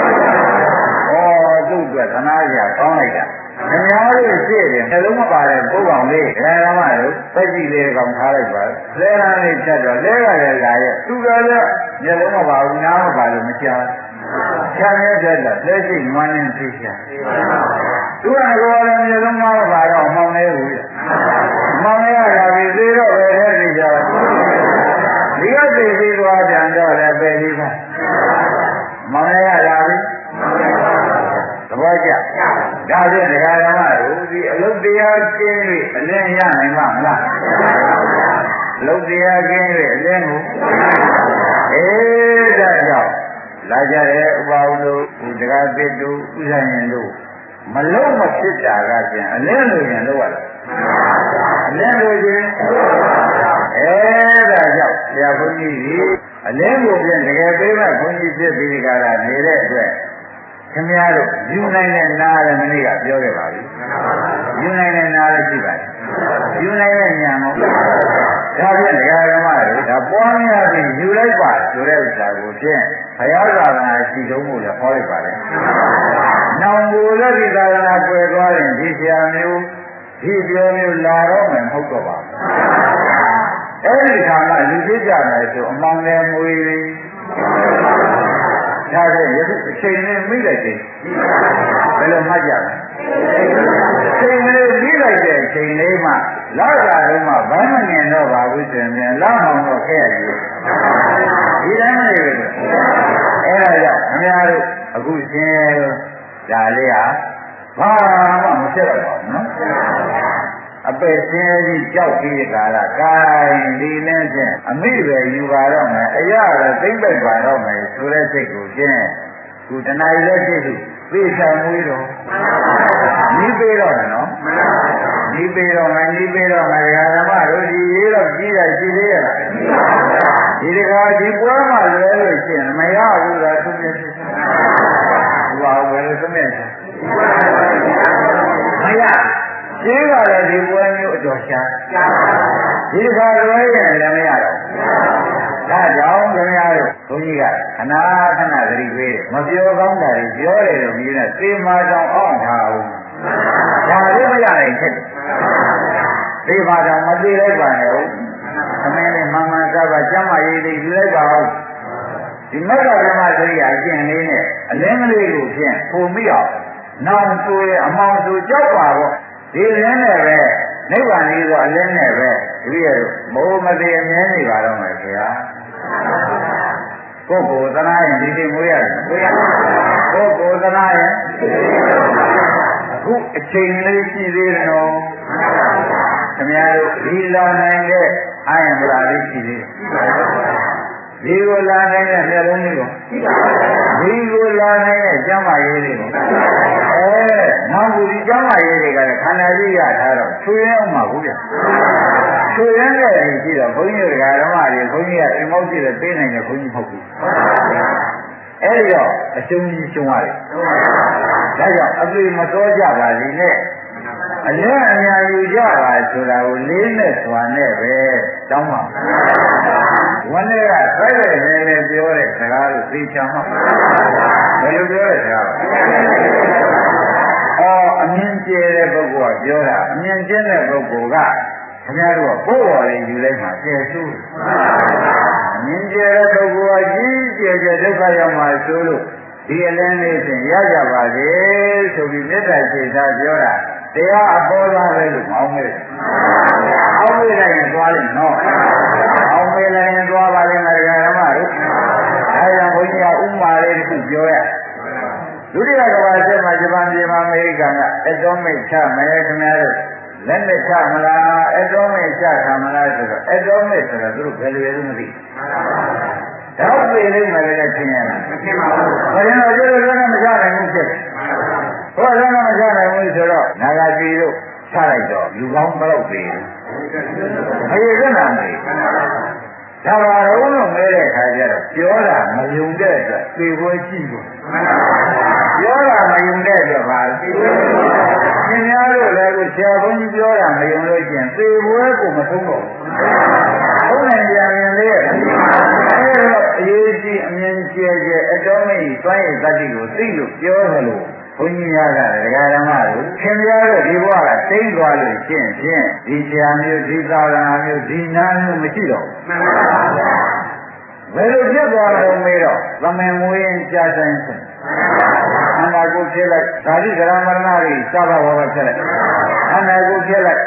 သူ့အတွက်သနာစရာကောင်းလိုက်တာအများကြီးရှိတယ်နှလုံးမပါတဲ့ပုဂ္ဂိုလ်လေးဓမ္မတို့သိကြည့်လေးကောင်ထားလိုက်ပါလဲရန်လေးချက်တော့လဲရတယ်လာရဲ့သူကလည်းနှလုံးမပါဘူးနားမပါလို့မချာချာနေတဲ့လက်လက်ရှိမှန်းနေသိချာသူကလည်းနှလုံးမပါတော့မှောင်နေဘူးမှောင်နေရတာပြီးသေးတော့ပဲထဲသိကြဒီကသိပြီးသွားကြတော့လည်းပဲပြီးပါမှောင်နေရတာပြီးသဘောကျဒါဖြင့်ဒကာဓမ္မတို့ဒီအလုတ်တရားကျင်း၍အလင်းရနိုင်မှာမလားအလုတ်တရားကျင်း၍အလင်းကိုဒါကြောင့်လာကြတဲ့ဥပါဝတို့ဒကာသစ်တို့ဥဇာရင်တို့မလုံးမဖြစ်တာကပြန်အလင်းလို့ရင်လို့ရလားအလင်းလို့ရင်ဒါကြောင့်ဆရာဘုန်းကြီးကြီးအလင်းကိုပြန်တကယ်ပေးမဲ့ဘုန်းကြီးဖြစ်ပြီးကြတာနေတဲ့အတွက်ခင်ဗျားတို့ယူနိုင်တဲ့နားလည်းမနေ့ကပြောခဲ့ပါပြီယူနိုင်တဲ့နားလည်းရှိပါတယ်ယူနိုင်တဲ့ဉာဏ်မို့ဒါဖြင့်ဒကာဓမ္မတို့ဒါပွားများပြီးယူလိုက်ပါဆိုတဲ့ဥစ္စာကိုဖြင့်ဘုရားသာသနာရှိတုံးဖို့လည်းဟောလိုက်ပါတယ်နောင်ကိုလည်းဒီသာသနာပွယ်သွားရင်ဒီဆရာမျိုးဒီပြောမျိုးလာတော့မယ်မဟုတ်တော့ပါဘူးအဲဒီခါမှလူဖြစ်ကြမယ်ဆိုအမောင်လည်းမွေဒါဆိုရခုအချိန်လေးမိလိုက်တယ်ဘယ်လိုမှတ်ကြလဲအချိန်လေးမိလိုက်တဲ့အချိန်လေးမှလောက်တာတော့မှဘာမှမြင်တော့ပါဘူးဆိုရင်လောက်အောင်တော့ခဲ့ရတယ်ဒီတိုင်းမနေဘူးအဲ့ဒါကြောင့်ခင်ဗျားတို့အခုရှင်းဒါလေးဟာဘာမှမဖြစ်တော့ပါဘူးနော်အပယ်ဆင်းရဲကြီးကြောက်ပြီးကြတာကိုင်းဒီနဲ့ချင်းအမိပဲယူပါတော့မယ်အရာလည်းသိမ့်ပိတ်ပါတော့မယ်ဆိုတဲ့စိတ်ကိုကျင်းခုတဏှာလည်းဖြစ်သူသိချာမွေးတော့နီးပေးတော့တယ်နော်နီးပေးတော့မယ်နီးပေးတော့မယ်ဓမ္မတို့ဒီရေးတော့ကြီးတာရှိသေးရဲ့လားဒီတခါဒီပွဲမှာလွဲလို့ရှိရင်မရဘူးလားသူမြင်ဖြစ်ဘာဝယ်လို့သူမြင်မရရှင်းပါလေဒီပွဲမျိုးအတော်ရှားဒီခါလွဲရင်လည်းမရတော့ဒါကြောင့်ခင်ဗျားတို့ဘုန်းကြီးကခဏခဏသတိပေးတယ်မပြောကောင်းတာတွေပြောတယ်လို့ပြီးတော့သေမာကြောင်အောင်ထားအောင်ဒါလည်းမရနိုင်ဖြစ်သေမာကြောင်မသိလိုက်ပါနဲ့ဟုတ်သမင်းလေးမှန်မှန်စားပါကျမ်းမာရေးလေးယူလိုက်ပါဦးဒီမဂ္ဂဗမစရိယာအကျင့်လေးနဲ့အလင်းကလေးကိုဖြင့်ပုံပြီးအောင်နောင်ဆိုရအမောင်ဆိုကြောက်ပါတော့ဒီလင်းနဲ့ပဲနိဗ္ဗာန်ကြီးဆိုအလင်းနဲ့ပဲဒီရမိုးမသေးအမြဲနေပါတော့မယ်ခင်ဗျာကိုယ်ကိုယ်သနာရင်ဒီလိုမွေးရတယ်ကိုယ်ကိုယ်သနာရင်အခုအချိန်လေးရှိသေးတယ်နော်ခင်ဗျားတို့ဒီလာနိုင်တဲ့အာယံဗလာလေးရှိသေးတယ်ဒီကိုလာနိုင်တဲ့မျက်လုံးလေးကိုဒီကိုလာနိုင်တဲ့ကျမ်းမာရေးလေးကိုနောက်ဘူးဒီကျမ်းမာရေးတွေကလည်းခန္ဓာကြီးရထားတော့ချွေရအောင်မှာဘူးဗျချွေရတဲ့နေရှိတော့ဘုန်းကြီးတွေကဓမ္မတွေဘုန်းကြီးကအိမ်မောက်ရှိတဲ့ပေးနိုင်တဲ့ဘုန်းကြီးမဟုတ်ဘူးအဲဒီတော့အရှုံးကြီးရှုံးရတယ်ဒါကြောင့်အပြေမတော်ကြပါလိမ့်နဲ့အလင်းအများယူကြပါဆိုတာကိုလေးနဲ့စွာနဲ့ပဲတောင်းပါဝန်ထဲကဆွဲတဲ့နေနဲ့ပြောတဲ့စကားကိုသိချင်မှာဘယ်လိုပြောတဲ့စကားအမြင်ကျဲတဲ့ပုဂ္ဂိုလ်ကပြောတာအမြင်ကျဲတဲ့ပုဂ္ဂိုလ်ကခင်ဗျားတို့ကကိုယ်တော်လေးယူလိုက်မှကျဲဆိုးအမြင်ကျဲတဲ့ပုဂ္ဂိုလ်ကကြီးကျယ်ကျယ်ဒုက္ခရောက်မှဆိုလို့ဒီအလင်းလေးဖြင့်ရကြပါစေဆိုပြီးမေတ္တာစိတ်ထားပြောတာတရားအပေါ်သားပဲလို့မောင်းမေးအောင်းမေးလိုက်ရင်သွားလိမ့်နော်အောင်းမေးလိုက်ရင်သွားပါလိမ့်မယ်ဓမ္မတို့အဲဒါဘုန်းကြီးကဥမာလေးတစ်ခုပြောရဒုတိယကမ္ဘာစစ်မှာဂျပန်ပြည်မှာအမေရိကန်ကအတော်မိတ်ချမယ်ခင်ဗျားတို့လက်နဲ့ချမလားအတော်မိတ်ချခံမလားဆိုတော့အတော်မိတ်ဆိုတော့သူတို့ဘယ်လိုလဲမသိတော့ပြေးလိမ့်မယ်လည်းထင်ရလားမထင်ပါဘူးဘယ်လိုလဲတော့မချနိုင်ဘူးဖြစ်ဟောလည်းမချနိုင်ဘူးဆိုတော့နာဂတိတို့ချလိုက်တော့လူကောင်းမလို့သေးဘူးအရေးကနာမေဒါပါတော့လို့မဲတဲ့ခါကျတော့ပြောတာမယုံတဲ့အတွက်သေပွဲကြည့်လို့ပြောတာမယုံတဲ့အတွက်ပါသေပွဲရှင်များတို့လည်းကိုဆရာဘုန်းကြီးပြောတာမယုံလို့ချင်းသေပွဲကိုမသုံးတော့ဘူးဟုတ်တယ်ပြန်ရင်လေအဲတော့အရေးကြီးအမြင်ကျဲကျဲအတော်မိတ်တွိုင်းရဲ့တတ္တိကိုသိလို့ပြောသလိုဘုန်းကြီးများကဒကာဓမ္မတို့ခင်ဗျားတို့ဒီဘဝကတိမ့်သွားလို့ရှင်းဖြင့်ဒီဆရာမျိုးဒီသာသနာမျိုးဒီနာမျိုးမရှိတော့ဘူးဘယ်လိုဖြစ်သွားလို့မေးတော့သမင်မွေးရင်ကြာဆိုင်ဆုံးအနာကိုဖြစ်လိုက်ဓာတိကရမရဏတွေစဘာဝဘဖြစ်လိုက်အနာကိုဖြစ်လိုက်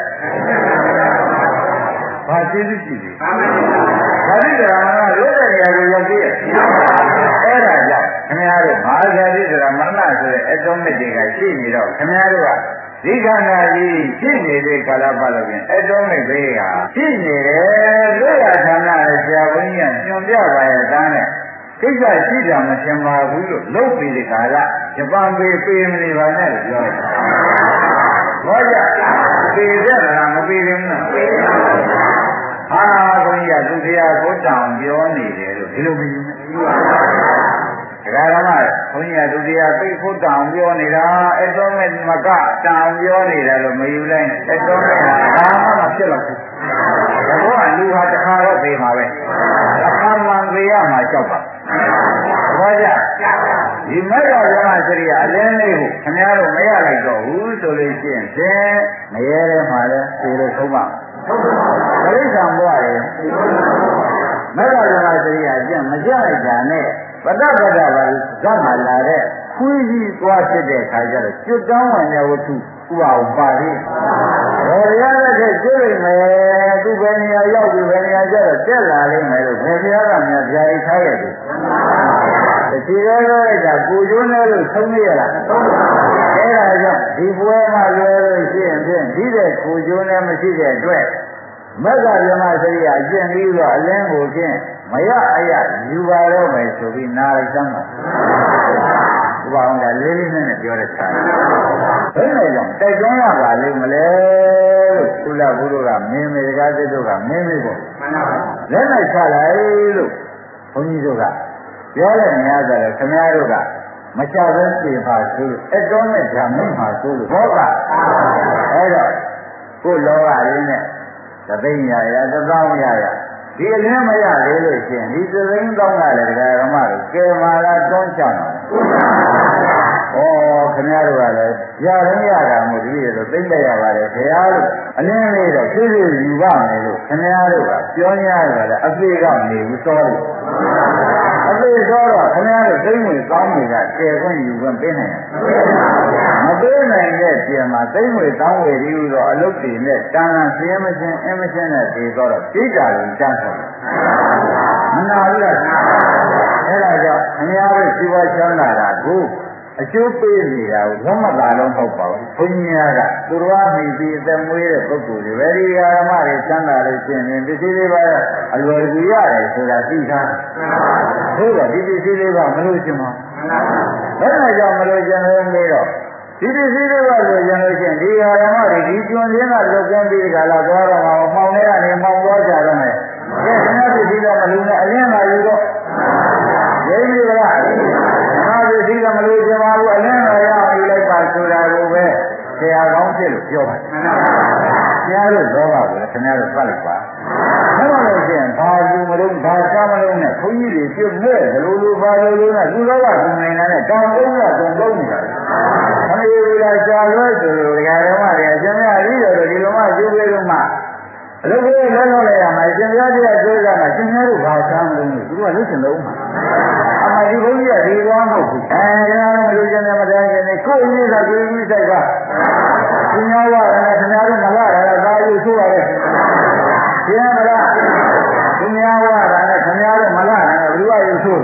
ဘာသိသိရှိသေးဓာတိကရမရဏရိုးတဲ့နေရာကိုရောက်သေးရဲ့အဲ့ဒါကြောင့်ခင်ဗျားတို့မဟာဓာတိကရမရဏဆိုတဲ့အတုံးမြစ်တွေကရှိနေတော့ခင်ဗျားတို့ကဒီခန္ဓာကြီးရှိနေတဲ့ကာလပတ်လို့ပြင်အတုံးမြစ်တွေကရှိနေတယ်တို့ရဌာနရဲ့ဆရာဘုန်းကြီးကညွှန်ပြပါရဲ့သားနဲ့ကိစ္စရှိတာမထင်ပါဘူးလို့လုပ်ပြီးဒီကာလဂျပန်ပေးမနေပါနဲ့လို့ပြောတယ်။ဘောကြပေးတဲ့လားမပေးဘူးနော်။ဟာဘုန်းကြီးကသူတရားကိုတောင်ပြောနေတယ်လို့ဒီလိုမယူနဲ့။ဒါကမှဘုန်းကြီးကသူတရားသိဖို့တောင်ပြောနေတာအတော်မဲ့မကတောင်ပြောနေတာလို့မယူလိုက်အတော်မဲ့ဘာမှမဖြစ်တော့ဘူး။ဘောကလူဟာတစ်ခါတော့ပြေးမှာပဲ။အခါမှန်ပြေးရမှာကြောက်ပါဘောကြဒီမရဇမစရိယအလင်းလေးကိုခင်ဗျားတို့မရလိုက်တော့ဘူးဆိုလို့ရှိရင်ဖြင့်မရဲတဲ့မှာလဲသေလို့ဆုံးပါပရိစ္ဆံဘွားရဲ့မရဇမစရိယအကျင့်မကြလိုက်တာနဲ့ပတ္တပတ္တပါဇတ်မှလာတဲ့ခွေးကြီးသွားဖြစ်တဲ့ခါကျတော့ကျွတ်တောင်းဝင်တဲ့ဝတ္ထုဥပအောင်ပါလိဘောရရတဲ့ကျွတ်လိုက်မယ်သူဘယ်နေရာရောက်ပြီဘယ်နေရာကျတော့တက်လာလိမ့်မယ်လို့ဘယ်ဘုရားကများဗျာဒိထားခဲ့တယ်ဒီလိုလိုက်တာကိုကျိုးနဲ့လို့သုံးရလားအဲ့ဒါကြောင့်ဒီပွဲမှာလွယ်လို့ရှိရင်ဖြင့်ဒီတဲ့ကိုကျိုးနဲ့မရှိတဲ့အတွက်မက္ခဗြဟ္မစရိယအကျင့်ပြီးတော့အလင်းကိုဖြင့်မရအရယူပါတော့မယ်ဆိုပြီးနားလိုက်စမ်းပါဘုရားအောင်ကလေးလေးနဲ့ပြောတဲ့စာဘယ်လိုကြောင့်တိုက်တွန်းရပါလိမ့်မလဲလို့သုလဘုရားကမင်းမေတကားစစ်တို့ကမင်းမေပေါ့လက်နဲ့ချလိုက်လို့ဘုန်းကြီးတို့ကပြောတဲ့နေရာဆိုတော့ခင်ဗျားတို့ကမချဘဲပြေပါဆိုလို့အတော်နဲ့ဓမ္မမှာဆိုလို့ဘောကအဲ့တော့ကိုလောကလေးနဲ့သသိဉာရသသောင်းရရဒီအလင်းမရသေးလို့ရှိရင်ဒီသသိန်းသောင်းကလည်းတရားဓမ္မတွေကဲမာလာတွန်းချမှာဩခင်ဗျားတို့ကလည်းရရင်ရတာမို့ဒီလိုသိမ့်လိုက်ရပါတယ်ဘုရားလို့အလင်းလေးတော့ဖြည်းဖြည်းယူပါမယ်လို့ခင်ဗျားတို့ကပြောရရတယ်အသေးကနေဘူးစောလို့အသေးစောတော့ခင်ဗျားတို့သိမ့်ဝင်ကောင်းနေတာကဲခွင့်ယူခွင့်ပေးနိုင်မပေးနိုင်တဲ့ပြင်မှာသိမ့်ဝင်တောင်းဝေပြီးတော့အလုတ်တွေနဲ့တန်တန်ဆင်းမရှင်းအင်းမရှင်းနဲ့ပြေတော့ပြေးကြတယ်တန်းဆောင်မနာဘူးလားအဲ့ဒါကြောင့်ခင်ဗျားတို့ရှိပါချမ်းသာတာကိုအကျိုးပေးနေတာကိုဝမ်းမသာလုံးမဟုတ်ပါဘူးဘုန်းကြီးများကသူတော်ဘာမိပြီးအသက်မွေးတဲ့ပုဂ္ဂိုလ်တွေဗေဒီဃာရမတွေချမ်းသာလို့ရှိရင်ပစ္စည်းလေးပါအလွယ်ကူရတယ်ဆိုတာသိထားဟုတ်တော့ဒီပစ္စည်းလေးပါမလို့ချင်ပါဘယ်နဲ့ကြောင့်မလို့ချင်လဲမေးတော့ဒီပစ္စည်းလေးပါလို့ချင်လို့ရှိရင်ဒီဃာရမတွေဒီကျွန်းရင်းကလွတ်ကင်းပြီးဒီကလာသွားတော့မှောင်ထဲကနေမှောင်သွားကြတော့မယ်ကဲခင်ဗျားပစ္စည်းတော့မလို့နဲ့အရင်ကယူတော့ရင်းပြီလားဒီကမလို့ကြပါဘူးအလင်းတော်ရအောင်ယူလိုက်ပါဆိုတာကိုပဲဆရာကောင်းဖြစ်လို့ပြောပါတယ်ဆရာတို့လောဘကိုခင်ဗျားတို့ပတ်လိုက်ပါအဲ့တော့လို့ရှိရင်ဘာလူမလို့ဘာစားမလို့နဲ့ခွန်ကြီးတွေပြုတ်မဲ့ဘလိုလိုဘာလိုလိုနဲ့သူတော်ကသူနိုင်ငံနဲ့တောင်းတုံးရတုံတုံးနေတာခမရေကရှာလွဲဆိုလို့ဒကာဓမ္မတွေအရှင်မြတ်ကြီးတော်ဒီလိုမှကျိုးပေးလို့မှအလုပ်ကိုလုံးလုံးလိုက်ရမှာရှင်ပြတဲ့ကျိုးကမှရှင်များတို့ဘာစားမလို့သူတို့ကလုပ်ချင်လို့မှာဒီဘုန်းကြီးကဒီကောင်းမဟုတ်ဘူးကျွန်တော်မလို့ကျန်တယ်မတိုင်းကျင်နေကိုယ်ကြီးကကြွေးပြီးတိုက်ကရှင်များရတယ်ခင်ဗျားတို့မလာရတာဒါယူဆိုပါလေရှင်းမလားရှင်များရတယ်ခင်ဗျားတို့မလာရတာဘယ်လိုယူဆို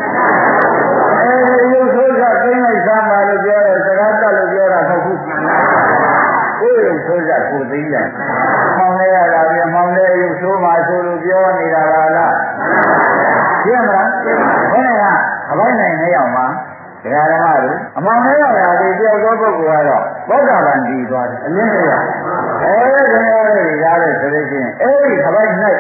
ယူဆိုကသိနေစားပါလို့ပြောတယ်စကားတက်လို့ပြောတာမဟုတ်ဘူးကိုယ်ယူဆိုကကိုသိကြမောင်လေးရတာပြန်မောင်လေးယူဆိုမှဆိုလို့ပြောနေတာလားရှင်းမလားဘယ်နဲ့ကအပိုင်းနိုင်နေအောင်မှာဒကာဓမ္မတို့အမှန်တည်းရတာဒီပြောသောပုဂ္ဂိုလ်ကတော့သောတာပန်တည်သွားတယ်အလင်းရခင်ဗျားတို့ရားလို့ဆိုလို့ရှိရင်အဲ့ဒီအပိုင်း၌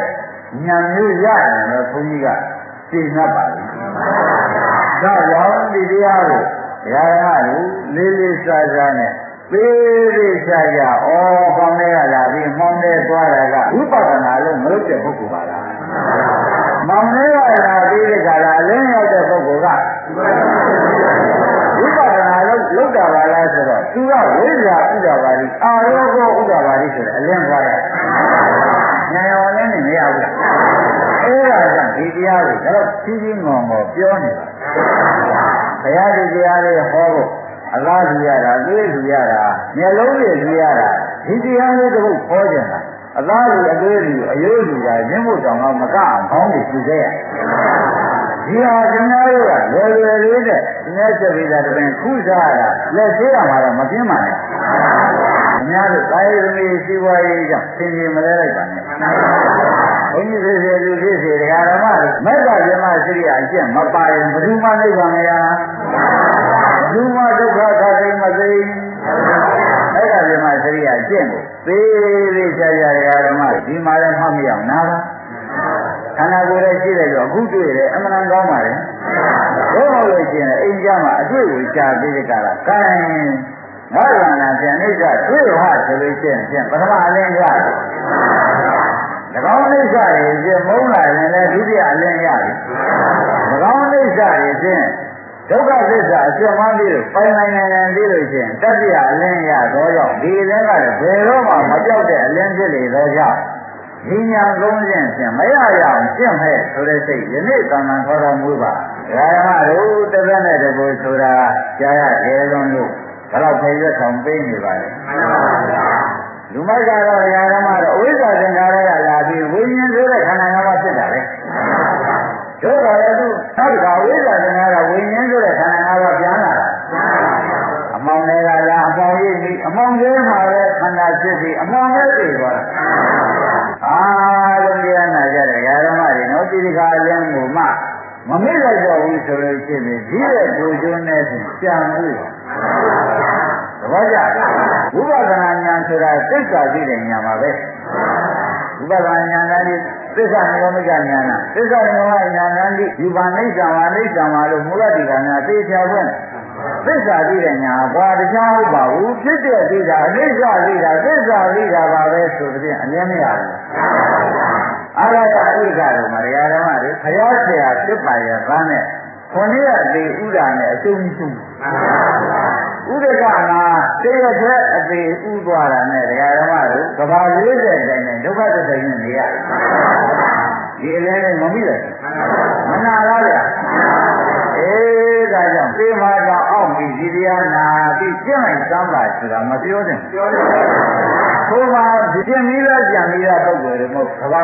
ဉာဏ်မျိုးရတယ်လို့ဘုန်းကြီးကသိ납ပါလိမ့်ဒါကြောင့်ဒီတရားကိုဓမ္မတို့လေးလေးစားစားနဲ့သေးသေးချာချာဩကောင်းတဲ့ကလာပြီးမောင်းတဲ့သွားတာကဝိပဿနာလို့မလုပ်တဲ့ပုဂ္ဂိုလ်ပါလားမောင်းတဲ့ကလာပြီးတဲ့ကလာအလင်းရောက်တဲ့ပုဂ္ဂိုလ်ကဝိပဿနာလုပ်တာပါလားဆိုတော့သူကဝိဇ္ဇာဥဒ္ဒပါတိအာရောဂောဥဒ္ဒပါတိဆိုတဲ့အလင်းသွားတယ်ဉာဏ်ရောလည်းမရဘူးအဲ့ဒါကြောင့်ဒီတရားကိုတော့ကြီးကြီးငုံငုံပြောနေတာဘုရားဒီတရားလေးဟောဖို့အလားတူရတာတွေးတူရတာမျက်လုံးတွေတူရတာဒီတရားလေးတစ်ခုခေါ်ကြတာအလားတူအတွေးတူအယိုးတူတာရင်းဖို့တောင်တော့မကအောင်ခေါင်းတွေပြခဲ့ရဒီဟာကျွန်တော်တို့ကလွယ်လွယ်လေးနဲ့ဒီနေ့ချက်ပြီးတာတပင်ခုစားရတာလက်သေးရမှာတော့မပြင်းပါနဲ့အများတို့ကာယသမီးစီဝါရေးကြောင့်သင်ကြီးမလဲလိုက်ပါနဲ့ဘုန်းကြီးသေးသေးလူသေးသေးတရားဓမ္မတွေမက္ကဗြဟ္မစရိယအကျင့်မပါရင်ဘယ်သူမှသိပါမရဘယ်သူမှဒုက္ခခါသိမသိမက္ကဗြဟ္မစရိယအကျင့်ကိုသေးသေးချာချာတရားဓမ္မဒီမှာလည်းမှတ်မရအောင်နားပါခန္ဓာကိုယ်ရဲ့ရှိတဲ့ကြောင့်အခုတွေ့တယ်အမှန်တန်ကောင်းပါလေဘယ်လိုလို့ရှိရင်အိမ်ကြမှာအတွေ့ကိုရှားပြီးတဲ့ကလာကိုင်းငါ့ဘာနာပြန်အိဋ္ဌတွေ့ဟဆိုလို့ရှိရင်ပထမအလင်းရတယ်၎င်းအိဋ္ဌရေဖြင့်မုန်းလာရင်လည်းဒုတိယအလင်းရတယ်၎င်းအိဋ္ဌရေဖြင့်ဒုက္ခသစ္စာအကျဉ်းမှပြီးလို့ပိုင်နိုင်နိုင်ပြီးလို့ရှိရင်တတိယအလင်းရသောကြောင့်ဒီအလင်းကလည်းဘယ်တော့မှမပြောက်တဲ့အလင်းဖြစ်လေသောကြောင့်ဒီညာသုံးခြင်းဖြင့်မရရအောင်ရှင်းမဲ့ဆိုတဲ့စိတ်ယနေ့တန်တန်ခေါ်တော်မူပါဓမ္မတို့တစ်သက်နဲ့တကူဆိုတာကြားရတယ်လုံးလို့ဒါတော့ဖေရွက်ဆောင်ပေးနေပါလေလူမိုက်ကတော့ဓမ္မတော့အဝိဇ္ဇာသင်္ခါရကလာပြီးဝိညာဉ်ဆိုတဲ့ခန္ဓာငါးပါးဖြစ်တာလေတို့ကလည်းသူနောက်တစ်ခါဝိဇ္ဇာသင်္ခါရဝိညာဉ်ဆိုတဲ့ခန္ဓာငါးပါးပြန်လာတာအမောင်တွေကလာအမောင်ကြီးပြီးအမောင်ကြီးမှာပဲခန္ဓာဖြစ်ပြီးအမောင်ပဲသိသွားတာအားလုံးတရားနာကြတဲ့ဓမ္မတွေနော်တိတိခါအလင်းကိုမှမမေ့လိုက်တော့ဘူးဆိုလို့ရှိရင်ဒီတဲ့ဒုကျွန်းနဲ့ကြံမှုသဘောကျဝိပဿနာဉာဏ်ဆိုတာသစ္စာသိတဲ့ဉာဏ်ပါပဲဝိပဿနာဉာဏ်လည်းသစ္စာနိရောဓဉာဏ်နာသစ္စာနိရောဓဉာဏ်နဲ့ယူပါနိစ္စဝါနိစ္စဝါလို့မူလတိကများသိချဖွင့်သစ္စာသိတဲ့ဉာဏ်ဘာတရားဟုတ်ပါဘူးဖြစ်တဲ့သိတာအနိစ္စသိတာသစ္စာသိတာပါပဲဆိုတဲ့အမြင်မရဘူးအားရတာဥဒ္ဒတော်မှာဓမ္မတွေခရဆရာဖြစ်ပါရဲ့ဗန်းနဲ့ခொနည်းအသေးဥဒ္ဒနဲ့အကျုံးရှုဥဒကမှာတေရတဲ့အသေးဥသွားတာနဲ့ဓမ္မတို့ကဘာ40တိုင်နဲ့ဒုက္ခသစ္စာနဲ့နေရတယ်ဒီအလဲနဲ့မမိတယ်မနာလားဗျာဒါကြောင့်သေမာကြောင့်အောက်ပြီးဒီတရားနာပြီးကျင့်လိုက်သမ်းပါဆိုတာမပြောနဲ့ပြောတယ်ဘုရားဒီကျင့်ပြီးလားကြံပြီးလားပုဂ္ဂိုလ်တွေမဟုတ်ကဘာ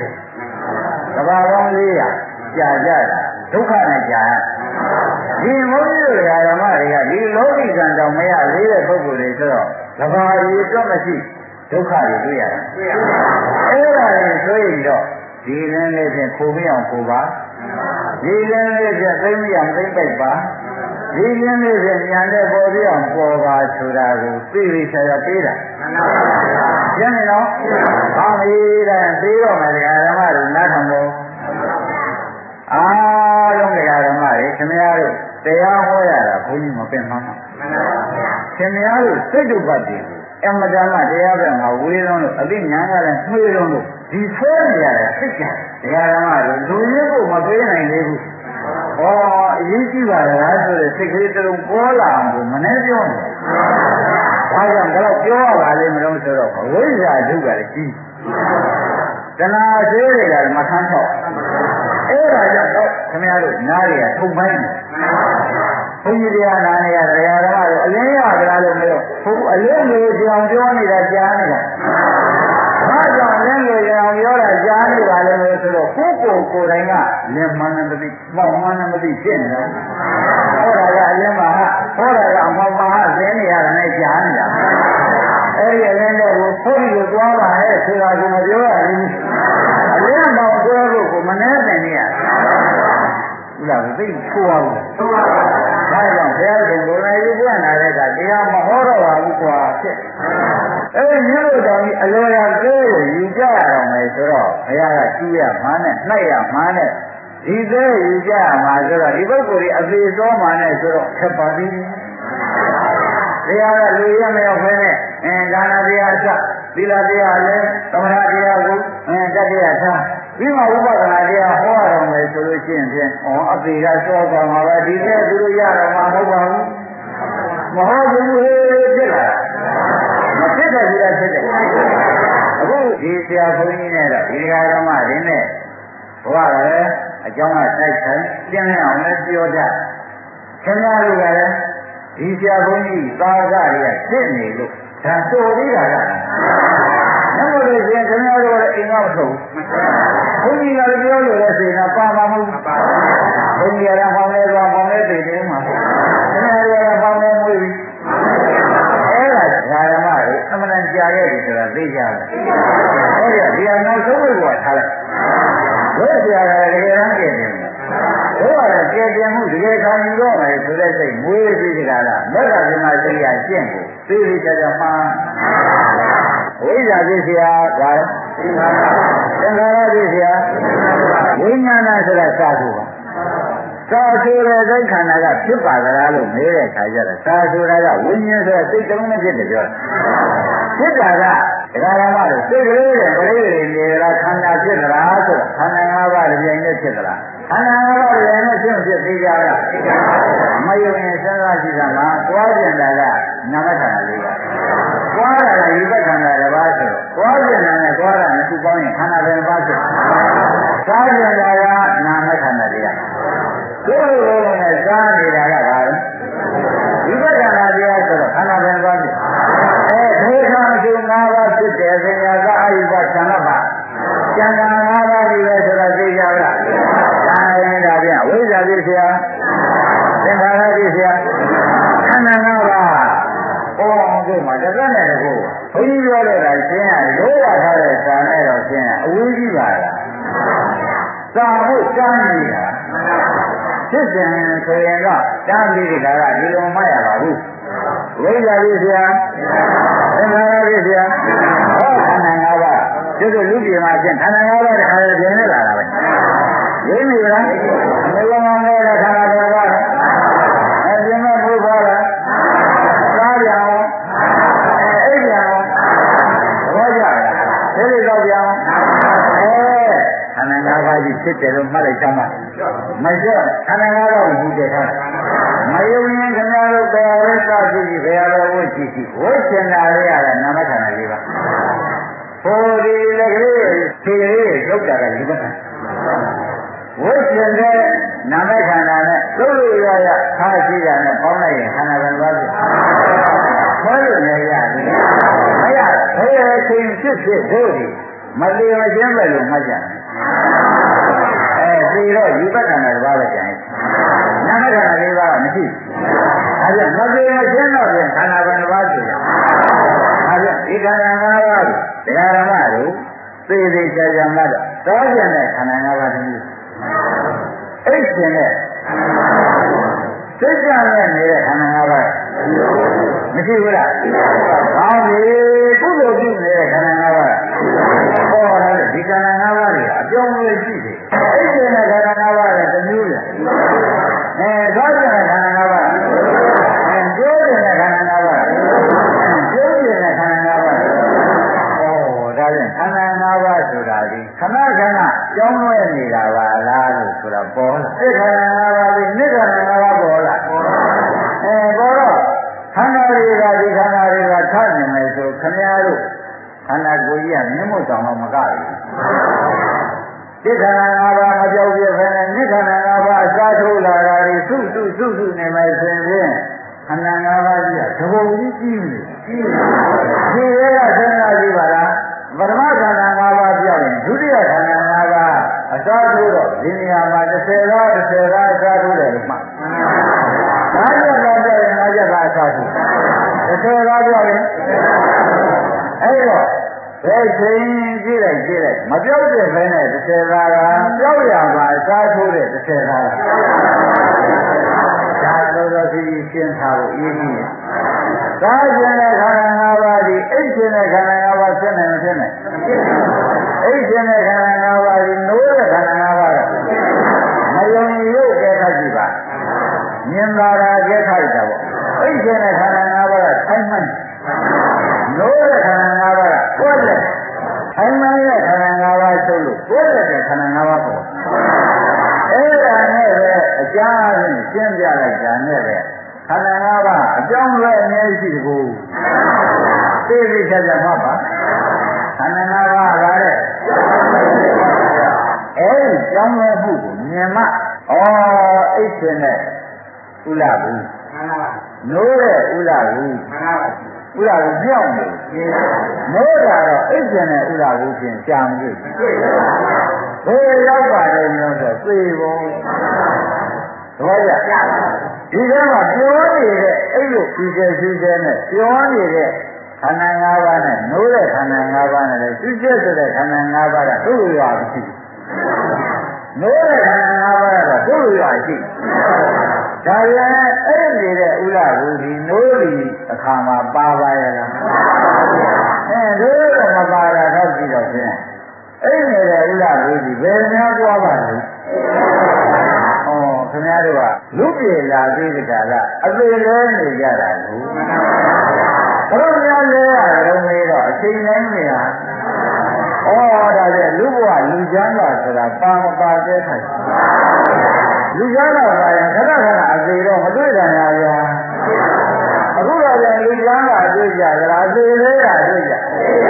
40ကဘာပေါင်း400ကြာကြတာဒုက္ခနဲ့ကြာရဒီမုန်းကြီးတို့ဓမ္မတွေကဒီလောကီကံကြောင့်မရသေးတဲ့ပုဂ္ဂိုလ်တွေဆိုတော့ကဘာကြီးတော့မရှိဒုက္ခတွေတွေ့ရတယ်အဲ့ဒါတွေဆိုရင်တော့ဒီလင်းလေးဖြင့်ခိုးမအောင်ခိုးပါဒီလင်းလေးဖြင့်သိမ့်မအောင်သိမ့်ပိုက်ပါဒီလင်းလေးဖြင့်ဉာဏ်နဲ့ပေါ်ပြအောင်ပေါ်ပါဆိုတာကိုသိသိချာချာသိတာရှင်းနေတော့ဟောပြီတဲ့သိတော့မယ်ဓမ္မတို့နားထောင်လို့အားလုံးတရားဓမ္မတွေခင်ဗျားတို့တရားဟောရတာဘုန်းကြီးမပင်မှန်းပါခင်ဗျားတို့စိတ်တုပ္ပတ္တိအမတန်မှတရားပဲငါဝေးလုံးလို့အသိဉာဏ်ကလည်းနှွေးလုံးလို့ဒီဆွဲနေရတဲ့စိတ်ကြတရားဓမ္မတို့လူရင်းကိုမပေးနိုင်သေးဘူးဟောအရေးကြီးပါလားဆိုတဲ့စိတ်ကလေးတစ်လုံးပေါ်လာအောင်ကိုမနှဲပြောနေဘာကြောင့်ဒါတော့ပြောရပါလိမ့်မလို့ဆိုတော့ဝိဇ္ဇာဒုက္ခလည်းကြီးတဏှာသေးတွေကမဆန်းတော့အဲ့ဒါကြောင့်ခင်ဗျားတို့နားတွေကထုံပိုင်းတယ်ဘုန်းကြီးတရားနာနေရတရားဓမ္မတို့အလင်းရကြလားလို့ပြောဘုအလင်းကိုကြောင်ပြောနေတာကြားနေတာဘာကြောင့်အလင်းကိုကြောင်ပြောတာကြားနေပါလဲလို့ဆိုတော့ကိုယ်ကိုယ်တိုင်ကလင်းမှန်းမသိမောက်မှန်းမသိဖြစ်နေတာဟောတာကအလင်းမှာဟောတာကအမောက်မှာဇင်းနေရတာနဲ့ကြားနေတာအဲ့ဒီအလင်းတွေကိုဘုန်းကြီးကိုသွားပါဟဲ့ဆိုတာကိုမပြောရဘူးအလင်းတော့ပြောလို့ကိုမနှဲနိုင်နေရဥလားသိချိုးအောင်ဒါကြောင့်ဘုရားရှင်ကိုယ်တိုင်ယူပြနာတဲ့ကတရားမဟောတော့ပါဘူးကွာဖြစ်အဲဒီမျိုးတော်ကြီးအလောရကဲကိုယူကြရအောင်မယ်ဆိုတော့ဘုရားကကျူးရမှန်းနဲ့နှိုက်ရမှန်းနဲ့ဒီသေးယူကြမှာဆိုတော့ဒီပုဂ္ဂိုလ်ကြီးအသေးသောမှနဲ့ဆိုတော့ခက်ပါသေးတယ်တရားကလူရမရောက်ဖဲနဲ့ဒါနတရားအစသီလတရားလည်းသမထတရားကိုတတရားထားပြီးမှဥပဒနာတရားဟောရအောင်လေဆိုလို့ရှိရင်ဖြင့်အသေးကစောကောင်းပါပဲဒီသေးသူတို့ရတော့မှမဟုတ်ပါဘူးမဟုတ်ဘူးဖြစ်လာမဖြစ်တဲ့ကြီးကဖြစ်တယ်အခုဒီဆရာဘုန်းကြီးနဲ့တော့ဒီဃာဓမ္မတွေနဲ့ဘဝလည်းအကြောင်းကတိုက်ဆိုင်ကျင်းအောင်လည်းပြောတတ်ခင်ဗျားတို့ကလည်းဒီဆရာဘုန်းကြီးသာသတွေကဖြစ်နေလို့ဒါတော်သေးတာကနမောလို့ရှင်ခင်ဗျားတို့လည်းအိမ်ကမထုတ်ဘုန်းကြီးကလည်းပြောလို့လည်းစေနာပါမှာမဟုတ်ဘုန်းကြီးကလည်းဟောင်းလဲသွားဟောင်းလဲသိတယ်မှာခင်ဗျားတို့ကဟောင်းလဲမွေးပြီးအဲ့ဒါဓမ္မတွေအမှန်ကြာခဲ့ပြီဆိုတာသိကြတယ်အဲ့ဒါဒီအနောက်ဆုံးဘုရားထားလိုက်ဘုရားကလည်းတကယ်တမ်းကြည့်တယ်ဘုရားကကြည်တင်မှုတကယ်ခံယူတော့မယ်ဆိုတဲ့စိတ်မွေးပြီးကြတာမေတ္တာပင်မစိတ်ရကျင့်ကိုသိသိကြကြမှာဝိဇ္ဇာသိစရာကသင်္ခါရသိစရာဝိညာဏဆိုတာစာဆိုပါစာဆိုတဲ့စိတ်ခန္ဓာကဖြစ်ပါသလားလို့မေးတဲ့အခါကျတော့စာဆိုတာကဝိညာဉ်ဆိုတဲ့စိတ်တုံးနဲ့ဖြစ်တယ်ပြောဖြစ်တာကဒကာရမတို့စိတ်ကလေးနဲ့ပရိသေနေလားခန္ဓာဖြစ်သလားဆိုတော့ခန္ဓာ၅ပါးတစ်ပြိုင်တည်းဖြစ်သလားခန္ဓာ၅ပါးတစ်ပြိုင်တည်းဖြစ်သေးကြလားမယုံရင်စဉ်းစားကြည့်တာကသွားကျင်တာကနာမခန္ဓာလေးပါသွားတာကယူဘခန္ဓာတစ်ပါးဆိုတော့သွားကျင်တာနဲ့သွားတာနှစ်ခုပေါင်းရင်ခန္ဓာတစ်ပါးဖြစ်သွားကျင်တာကနာမခန္ဓာလေးပါကိုယ်လိုနဲ့စားနေတာကဘာလဲယူဘခန္ဓာတရားဆိုတော့ခန္ဓာတစ်ပါးဖြစ်ဒေသံစု၅ပါးဖြစ်တယ်ဆိုရင်ကအာယုဘသံဃပါကျန်တာ၅ပါးကြီးပဲဆိုတော့သိကြပါလားဒါရင်ဒါပြန်ဝိဇ္ဇာသိစရာသင်္ခါရသိစရာခန္ဓာ၅ပါးဒီမှာတစ်သက်နဲ့တစ်ခုဘုန်းကြီးပြောတဲ့ကရှင်းရရိုးရထားတဲ့ဇာနဲ့တော့ရှင်းရအဝေးကြီးပါလားသာဖို့တန်းကြီးတာဖြစ်စဉ်ဆိုရင်ကတန်းပြီးဒီကဒီလိုမှရပါဘူးဝိဇ္ဇာသိစရာသင်္ခါရသိစရာဟောခန္ဓာ၅ပါးဒီလိုလူပြည်မှာချင်းခန္ဓာ၅ပါးတခါတည်းပြင်နေလာတာပဲရင်းပြီလားအမေကောင်းတဲ့ခန္ဓာ၅ပါးပြင်မဲ့ဘုရားလားစားကြအောင်အိပ်ကြအောင်ဘောကြတယ်ဒီလိုကြောက်ကြအောင်ခန္ဓာ၅ပါးကြီးဖြစ်တယ်လို့မှတ်လိုက်ကြမှာမကျော်ခန္ဓာ၅ပါးကိုကြည့်တယ်မယုံရင်ခင်ဗျားတို့ဘယ်ရစရှိရှိဘယ်ရဝတ်ရှိရှိဝတ်ချင်တာလေးရတာနာမခန္ဓာလေးပါဟိုဒီလည်းကလေးဒီလေးရုပ်တာကဒီဘက်ဝတ်ချင်တဲ့နာမခန္ဓာနဲ့သုလို့ရရခါရှိတာနဲ့ပေါင်းလိုက်ရင်ခန္ဓာပဲသွားပြီခေါ်လို့လည်းရတယ်မရဘယ်ချိန်ဖြစ်ဖြစ်တို့ဒီမလျော်ခြင်းပဲလို့မှတ်ကြတယ်ဒီတော့ယူပက္ခဏာတစ်ပါးပဲကျန်နာမခန္ဓာလေးပါးမရှိအဲဒါမပြေမချင်းတော့ပြန်ခန္ဓာပဲတစ်ပါးရှိတယ်အဲဒါဒီခန္ဓာ၅ပါးကိုတရားဓမ္မတို့သေသေးချာချာမှတ်တော့သောကျင်တဲ့ခန္ဓာ၅ပါးတည်းအိတ်ရှင်တဲ့စိတ်ကြနဲ့နေတဲ့ခန္ဓာ၅ပါးမရှိဘူးလားဟောဒီကုသိုလ်ပြုနေတဲ့ခန္ဓာ၅ပါးဟောတယ်ဒီခန္ဓာ၅ပါးတွေအပြောင်းလဲရှိတယ်အိတ်ရှင်တဲ့ခန္ဓာ၅ပါးလည်းတစ်မျိုးပြန်သောကျင်တဲ့ခန္ဓာ၅ပါးကျိုးကျင်တဲ့ခန္ဓာ၅ပါးကျိုးကျင်တဲ့ခန္ဓာ၅ပါးဒါဖြင့်ခန္ဓာ၅ပါးဆိုတာဒီခဏခဏကြောင်းလွဲနေတာပါလားလို့ဆိုတာပေါ်လာသိခန္ဓာ၅ပါးပြီးနိခန္ဓာ၅ပါးပေါ်လာပေါ်တော့ခန္ဓာတွေကဒီခန္ဓာတွေကထနေမယ်ဆိုခမည်းတော်ခန္ဓာကိုယ်ကြီးကမြင့်မို့တောင်တော့မကဘူးသိခန္ဓာ၅ပါးမပြောက်ပြဖဲနဲ့နိခန္ဓာ၅ပါးအစားထိုးလာတာတွေစုနေမယ်ဆိုရင်ခန္ဓာ၅ပါးကြီးကသဘောကြီးကြီးနေဒီရဲကစဉ်းစားကြည့်ပါလားပထမခန္ဓာ၅ပါးပြောင်းရင်ဒုတိယခန္ဓာ၅ပါးအစားထိုးတော့ဒီနေရာမှာ30ပါးအစားထိုးတယ်လို့မှတ်ဒါကြောင့်တော့ပြောရင်ငါကြတာအစားထိုး30ပါးပြောရင်အဲ့တော့ဘယ်ချိန်ကြည့်လိုက်မပြောက်တဲ့ဘဲနဲ့30ပါးကပြောက်ရပါအစားထိုးတဲ့30ပါးဒါတော့ဒီရှင်းထားဖို့အရေးကြီးတယ်သာကျင်တဲ့ခန္ဓာ၅ပါးဒီအိတ်ကျင်တဲ့ခန္ဓာ၅ပါးဖြစ်နိုင်မဖြစ်နိုင်အိတ်ရှင်တဲ့ခန္ဓာ၅ပါးကြီးနိုးတဲ့ခန္ဓာ၅ပါးကမယုံရုပ်ကြက်ခတ်ကြည့်ပါမြင်သာတာကြက်ခတ်တာပေါ့အိတ်ရှင်တဲ့ခန္ဓာ၅ပါးကထိုင်မှန်နိုးတဲ့ခန္ဓာ၅ပါးကကိုယ်လက်ထိုင်မှန်တဲ့ခန္ဓာ၅ပါးချုပ်လို့ကိုယ်လက်တဲ့ခန္ဓာ၅ပါးပေါ့အဲ့ဒါနဲ့ပဲအကြမ်းအင်းရှင်းပြလိုက်တာနဲ့ပဲခန္ဓာ၅ပါးအကြောင်းလဲအများကြီးရှိတကူသိသိချာချာမှတ်ပါခန္ဓာ၅ပါးပါတဲ့အဲဒီကြောင်းလဲမှုကိုမြင်မှအိတ်ရှင်တဲ့ဥလာဘူးနိုးတဲ့ဥလာဘူးဥလာကိုပြောင်းနေနိုးတာတော့အိတ်ရှင်တဲ့ဥလာကိုပြင်ရှာမလို့ဘယ်ရောက်ပါတယ်လို့ဆိုသိဖို့တော့ရဒီကမှာပြောနေတဲ့အဲ့လိုဒီကျနဲ့ပြောနေတဲ့ခန္ဓာ၅ပါးနဲ့နိုးတဲ့ခန္ဓာ၅ပါးနဲ့လည်းသူကျက်ဆိုတဲ့ခန္ဓာ၅ပါးကတို့လိုရရှိနိုးတဲ့ခန္ဓာ၅ပါးကတော့တို့လိုရရှိဒါပြန်အဲ့နေတဲ့ဥလာဘူးဒီနိုးဒီအခါမှာပါပါရလားတို့တော့မပါတာတော့ကြည့်တော့ဖြင့်အဲ့နေတဲ့ဥလာဘူးဒီဘယ်များသွားပါလဲခင်ဗျားတို့ကလူပြေလာသေးတဲ့ကလာအသေးလေးနေကြတာလို့ဘုရားလဲရတယ်မေးတော့အချိန်တိုင်းနေဟာဒါကြလူဘဝလူချမ်းသာဆိုတာပါမပါတဲ့ခိုင်လူချမ်းသာပါရင်ခဏခဏအသေးတော့မတွေ့ကြရဗျာအခုတော့လည်းလူချမ်းသာတွေ့ကြကြလားအသေးလေးကတွေ့ကြ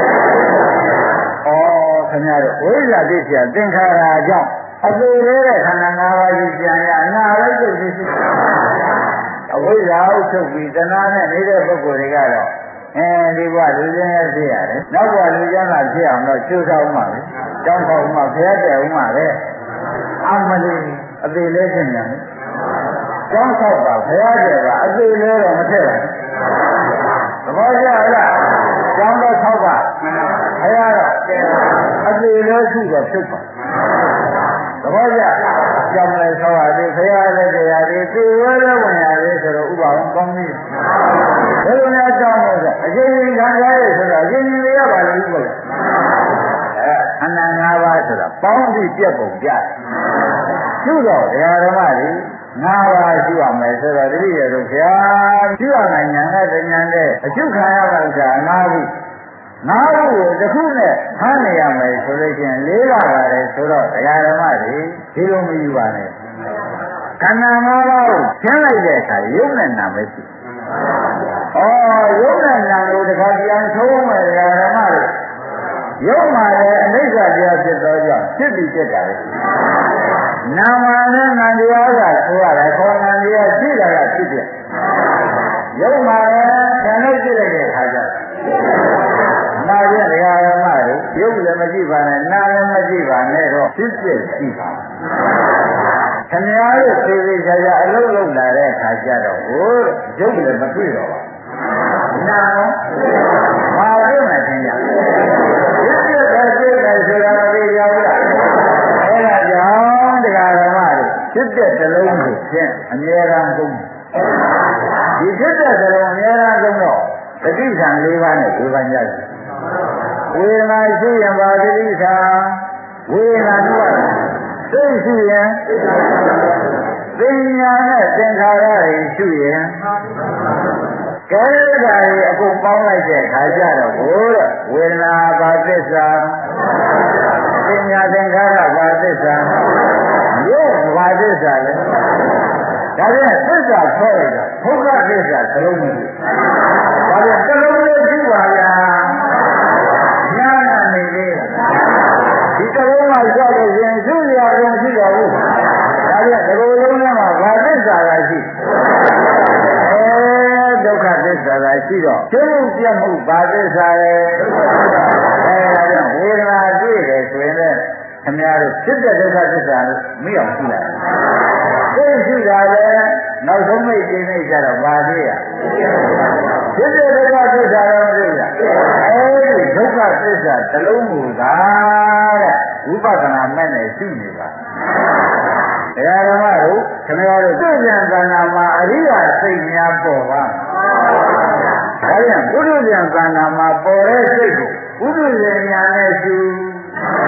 ခင်ဗျားတို့ဝိဇ္ဇာသိเสียသင်္ခါရကြောင့်အသေးလေးတဲ့ခန္ဓာ၅ပါးကြီးပြန်ရအနာလိုက်သိသိအဝိဇ္ဇာဥထုတ်ပြီးတဏှာနဲ့နေတဲ့ပုဂ္ဂိုလ်တွေကတော့ဒီဘဝလူကျင်ရဖြစ်ရတယ်နောက်ဘဝလူကျင်လာဖြစ်အောင်တော့ကျိုးဆောင်မှာပဲတောင်းဆောင်မှာဖျက်တယ်ဥမှာပဲအမလေးအသေးလေးဖြစ်နေတယ်တောင်းဆောင်ပါဖျက်တယ်ကအသေးလေးတော့မထည့်ဘူးသဘောကျလားတောင်းတော့ဆောက်ပါဖျက်တော့အသေးလေးရှိတော့ဖြစ်ပါသဘောကျကြောင့်လည်းဆောရတယ်ခရလည်းတရားတွေသိဝဲလည်းဝင်ရတယ်ဆိုတော့ဥပအောင်ကောင်းပြီဘယ်လိုလဲကြောင်းလို့ဆိုအရှင်ကြီးခံရရဲ့ဆိုတော့အရှင်ကြီးရပါလိမ့်မယ်အနန္တ၅ပါးဆိုတာပေါင်းပြီးပြက်ပုံပြကျုပ်တော့တရားဓမ္မတွေ၅ပါးရှိရမယ်ဆိုတော့တတိယတို့ဗျာရှိရနိုင်ညာနဲ့ဉာဏ်နဲ့အကျုခံရပါဥစ္စာ၅ခု၅ခုကိုတစ်ခုနဲ့ဖမ်းနေရမယ်ဆိုလို့ရှိရင်၄ပါးပါတယ်ဆိုတော့တရားဓမ္မတွေဒီလိုမယူပါနဲ့ခန္ဓာ၅ပါးကိုရှင်းလိုက်တဲ့အခါယုံနဲ့နာပဲရှိယုံနဲ့နာကိုတခါပြန်သုံးမယ်တရားဓမ္မတွေယုံမှာလည်းအနိစ္စတရားဖြစ်သောကြောင့်ဖြစ်ပြီးဖြစ်တာပဲနာမနဲ့နာတရားကဆိုရတာခေါ်နာတရားရှိတာကဖြစ်တယ်ယုံမှာလည်းခန္ဓာဖြစ်လိုက်တဲ့အခါကျနာဖြင့်တရားဓမ္မတွေရုပ်လည်းမရှိပါနဲ့နာလည်းမရှိပါနဲ့တော့ဖြစ်ဖြစ်ရှိပါခင်ဗျားတို့သေသေးချာချာအလုံးလုံးလာတဲ့အခါကျတော့ဟိုရုပ်လည်းမတွေ့တော့ပါနာတော့ဘာလို့မထင်ကြဖြစ်ဖြစ်ပဲဖြစ်တယ်ဆိုတာမသိကြဘူးလားအဲ့ဒါကြောင့်တရားဓမ္မတွေဖြစ်တဲ့သလုံးကိုဖြင့်အမြဲတမ်းကုန်ဒီဖြစ်တဲ့သလုံးအမြဲတမ်းကုန်တော့တတိယံ၄ပါးနဲ့ဝေဖန်ကြတယ်ဝေဒနာရှိရင်ပါတိဋ္ဌာဝေဒနာတော့သိရှိရင်ပညာနဲ့သင်္ခါရတွေရှိရင်ကဲဒါတွေအကုန်ပေါင်းလိုက်တဲ့ခါကျတော့ဘို့တဲ့ဝေဒနာပါသစ္စာပညာသင်္ခါရပါသစ္စာရုပ်ပါသစ္စာလေဒါပြန်သစ္စာဆွဲလိုက်တော့ဘုရားသစ္စာသလုံးမရှိဒါပြန်သလုံးလေးရှိပါလားညာနေလေဒီသလုံးမှာကြောက်လို့ရင်သူ့ရာရင်ရှိတော်ဘူးဒါပြန်ဒီလိုလုံးထဲမှာဘာသစ္စာကရှိဒုက္ခသစ္စာကရှိတော့ကျုပ်ပြတ်မှုဘာသစ္စာလဲဒါကြောင့်ဝေဒနာတွေ့တယ်ဆိုရင်လည်းခင်ဗျားတို့ဖြစ်တဲ့ဒုက္ခသစ္စာကိုမိအောင်ရှိလာတယ်သိရှိတာလည်းနောက်ဆုံးမိတ်ကျင်းနေကြတော့ဘာသေးရဖြစ်တဲ့ဒုက္ခသစ္စာတော့မသိရအဲဒီဒုက္ခသစ္စာတစ်လုံးမူတာတဲ့ဝိပဿနာမဲ့နဲ့ရှိနေပါတရားဓမ္မတို့ခင်ဗျားတို့သိဉာဏ်သဏ္ဍာန်မှာအရိယာစိတ်များပေါ်ပါဒါပြန်ပုရိသဉာဏ်သဏ္ဍာန်မှာပေါ်တဲ့စိတ်ကိုပုရိသဉာဏ်နဲ့ရှု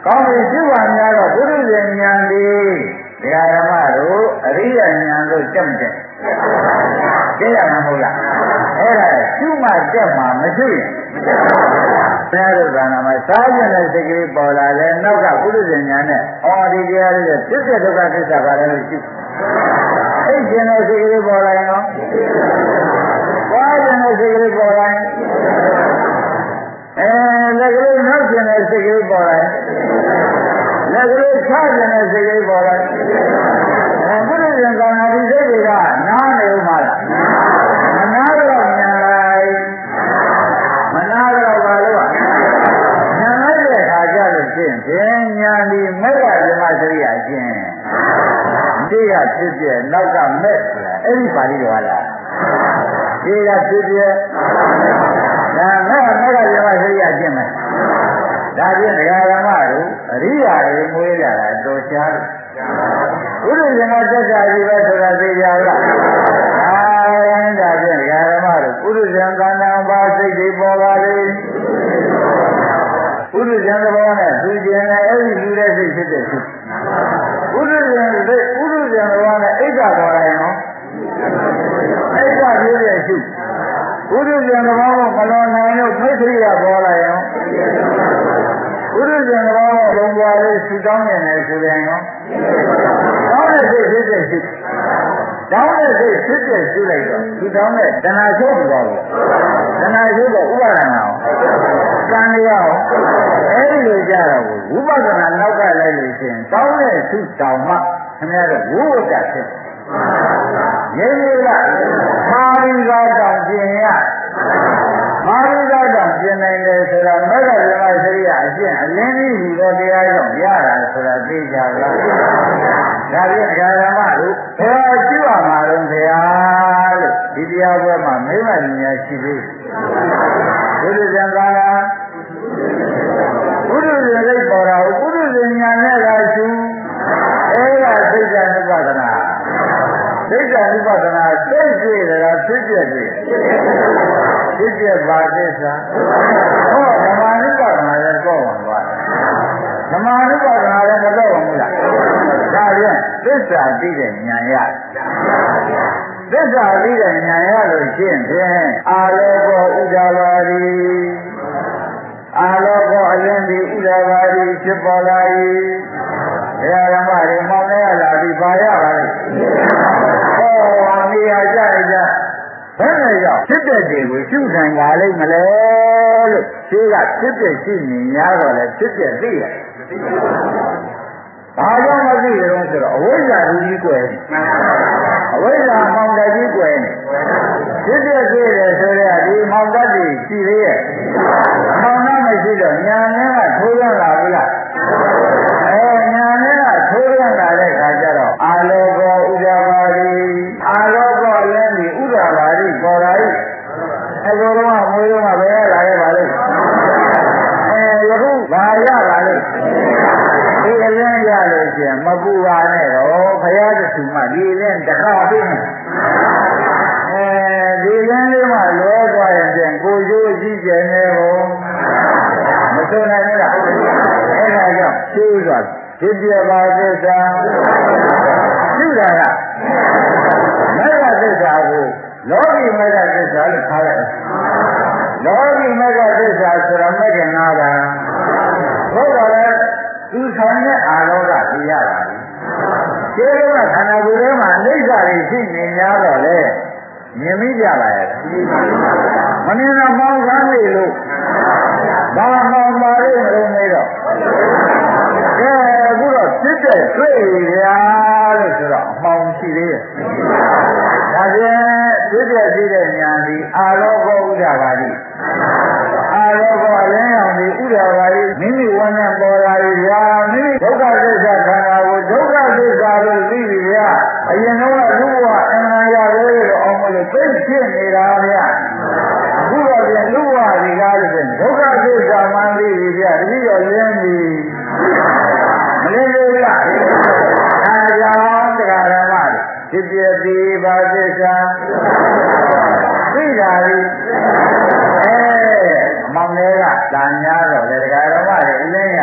ကောင်းပြီရှိပါများတော့ပုရုဇဉ်ဉာဏ်ဒီဒကာဓမ္မတို့အရိယဉာဏ်တို့တက်မတက်သိရမှာမဟုတ်လားအဲ့ဒါရှုမှတက်မှာမရှိရင်ဘုရားတို့ကနာမှာစားကျင်တဲ့စိတ်ကလေးပေါ်လာလဲနောက်ကပုရုဇဉ်ဉာဏ်နဲ့အော်ဒီတရားလေးပြစ္ဆေဒုက္ခသစ္စာပါလဲလို့ရှုအိတ်ကျင်တဲ့စိတ်ကလေးပေါ်လာရင်ရောသွားကျင်တဲ့စိတ်ကလေးပေါ်လာရင်လက်ကလေးနောက်ကျင်တဲ့စိတ်ကလေးပေါ်လာရင်လက်ကလေးချကျင်တဲ့စိတ်ကလေးပေါ်လာရင်ဘုရားရှင်ကနာဒီစိတ်တွေကနားနေဦးမှာလားမနာတော့ညာလိုက်မနာတော့ပါလို့ညာလိုက်တဲ့အခါကျလို့ဖြင့်ညာဒီမဲ့ကဓမ္မစရိယာချင်းဒီကဖြစ်ပြနောက်ကမဲ့ဆိုတာအဲ့ဒီပါဠိတော်လားဒီကဖြစ်ပြဒါမဲ့ကဓမ္မစရိယာချင်းမယ်ဒါဖြင့်ဒကာဓမ္မတို့အရိယာတွေမွေးလာတာတော်ရှားဘုရားရှင်ကသက်သာပြီပဲဆိုတာသိကြလားဒါဖြင့်ဒကာဓမ္မတို့ပုရုဇဉ်ကံတံပါစိတ်တွေပေါ်ပါလေပုရုဇဉ်သဘောနဲ့သူကျင်တဲ့အဲ့ဒီလူတဲ့စိတ်ဖြစ်တဲ့စိတ်ပုရုဇဉ်သဘောနဲ့အိတ်ကပေါ်လာရင်နော်အိတ်ကဖြစ်တဲ့စိတ်ပုရုဇဉ်သဘောကိုမလွန်နိုင်လို့ဖိတ်ခိရပေါ်လာရင်ပုရုဇဉ်သဘောကိုလုံပွားလေးဆူတောင်းနေတယ်ဆိုရင်ရောတောင်းတဲ့စိတ်ဖြစ်တဲ့စိတ်တောင်းတဲ့စိတ်ဖြစ်တဲ့ရှုလိုက်တော့ဆူတောင်းတဲ့တဏှာချုပ်ပြီးတော့တဏှာချုပ်တော့ဥပါဒနာရောကံရောအဲ့ဒီလိုကြတော့ဝိပဿနာနောက်ကလိုက်လို့ရှိရင်တောင်းတဲ့ဆူတောင်းမှခင်ဗျားတို့ဝိဝတ္တဖြစ်ရင်းရလားမာရိကာတောင်ကျင်ရမာရိကာတောင်ကျင်နိုင်တယ်ဆိုတာမဂ္ဂဓမ္မစရိယအကျင့်အလင်းကြီးဟူသောတရားကြောင့်ရတာဆိုတာသိကြလားဒါဖြင့်ဒကာဓမ္မတို့ဘယ်လိုရှိရမှာတော့ဘုရားလို့ဒီတရားပွဲမှာမိမ့်မဉာဏ်ရှိသေးဘုရားဇံသာဘုရားဇံလေးပေါ်တာကိုဘုရားဇံဉာဏ်နဲ့လာရှုအဲ့ဒါသိက္ခာနုပဒနာသိက္ခာနုပဒနာသိကြည့်တယ်လားသိကြည့်တယ်သိကြည့်ပါသစ္စာဟောဓမ္မနုပဒနာလည်းတော့ဝင်သွားဓမ္မနုပဒနာလည်းမတော့ဘူးလားဒါပြန်သစ္စာသိတဲ့ဉာဏ်ရသစ္စာသိတဲ့ဉာဏ်ရလို့ရှင်းဖြင့်အာလောကောဥဒ္ဒဘာတိအာလောကောအလင်းဒီဥဒ္ဒဘာတိဖြစ်ပေါ်လာ၏ဘုရားဓမ္မတွေမောင်းနေရလာပြီးပါရပါလေဟောနေရာကြကြဘယ်နဲ့ရောက်ဖြစ်တဲ့တွေကိုရှုနိုင်ပါလိမ့်မလဲလို့ရှင်းကဖြစ်တဲ့ရှိနေရတော့လေဖြစ်တဲ့သိရဘာကြောင့်မသိကြလို့ဆိုတော့အဝိဇ္ဇာလူကြီးကွယ်အဝိဇ္ဇာမောင်တကြီးကွယ်ဖြစ်တဲ့သိတယ်ဆိုတော့ဒီမောင်တကြီးရှိသေးရဲ့မောင်နာမရှိတော့ညာနဲ့ကထိုးရလာပြီလားညာနဲ့ကထိုးရလာတဲ့ခါကျတော့အာလောကောဥဒ္ဒဘာတိအာလောကောလည်းဒီဥဒ္ဒဘာတိပေါ်လာပြီအကောတော့မွေးတော့ဘယ်လာခဲ့ပါလိမ့်ယခုဘာရပါလိမ့်ဒီအလင်းရလို့ရှိရင်မပူပါနဲ့တော့ဘုရားသခင်မှဒီအလင်းတခါပြင်းဒီလင်းလေးမှလောသွားရင်ဖြင့်ကိုရိုးကြီးကျယ်နေကုန်မဆိုနိုင်ဘူးလားအဲ့ဒါကြောင့်ရှင်းစွာဖြစ်ပြပါသစ္စာရှုတာကမေဃသစ္စာကိုလောကီမေဃသစ္စာလို့ခေါ်တယ်လောကီမေဃသစ္စာဆိုတာမေဃနာတာဘုရားလည်းသူဆောင်တဲ့အာလောကသိရတာ။ကျေတော့ခန္ဓာကိုယ်ထဲမှာအိဋ္ဌာတွေရှိနေကြတော့လေမြင်မိကြပါရဲ့။မမြင်တော့မောင်းကားနေလို့ဘာမောင်းပါလိမ့်လို့နေတော့ကဲအခုတော့ဖြစ်တဲ့တွေ့ရလို့ဆိုတော့အမှောင်ရှိသေးရဲ့။ဒါဖြင့်ဖြစ်တဲ့သိတဲ့ဉာဏ်ဒီအာလောကဥဒ္ဒဘာတိအာလောကလင်းအောင်ဒီဥဒ္ဒဘာတိမိမိဝမ်းနဲ့ပေါ်လာပြီဗျာမိမိဒုက္ခသစ္စာခန္ဓာကိုဒုက္ခသစ္စာလို့သိပြီဗျာအရင်တော့လူဘဝအမှန်ရသေးလို့အောင်မလို့သိဖြစ်နေတာဗျာအခုတော့ပြန်လူဘဝဒီကားလို့ပြန်ဒုက္ခသစ္စာမှန်သိပြီဗျာတတိယလင်းပြီမလင်းသေးလားအာကြောင့်တရားဓမ္မဖြစ်ပြပြီးပါသစ္စာသိတာလေမောင်လေးကတန်ညာတော့လေတရားဓမ္မတွေအလင်းရတာ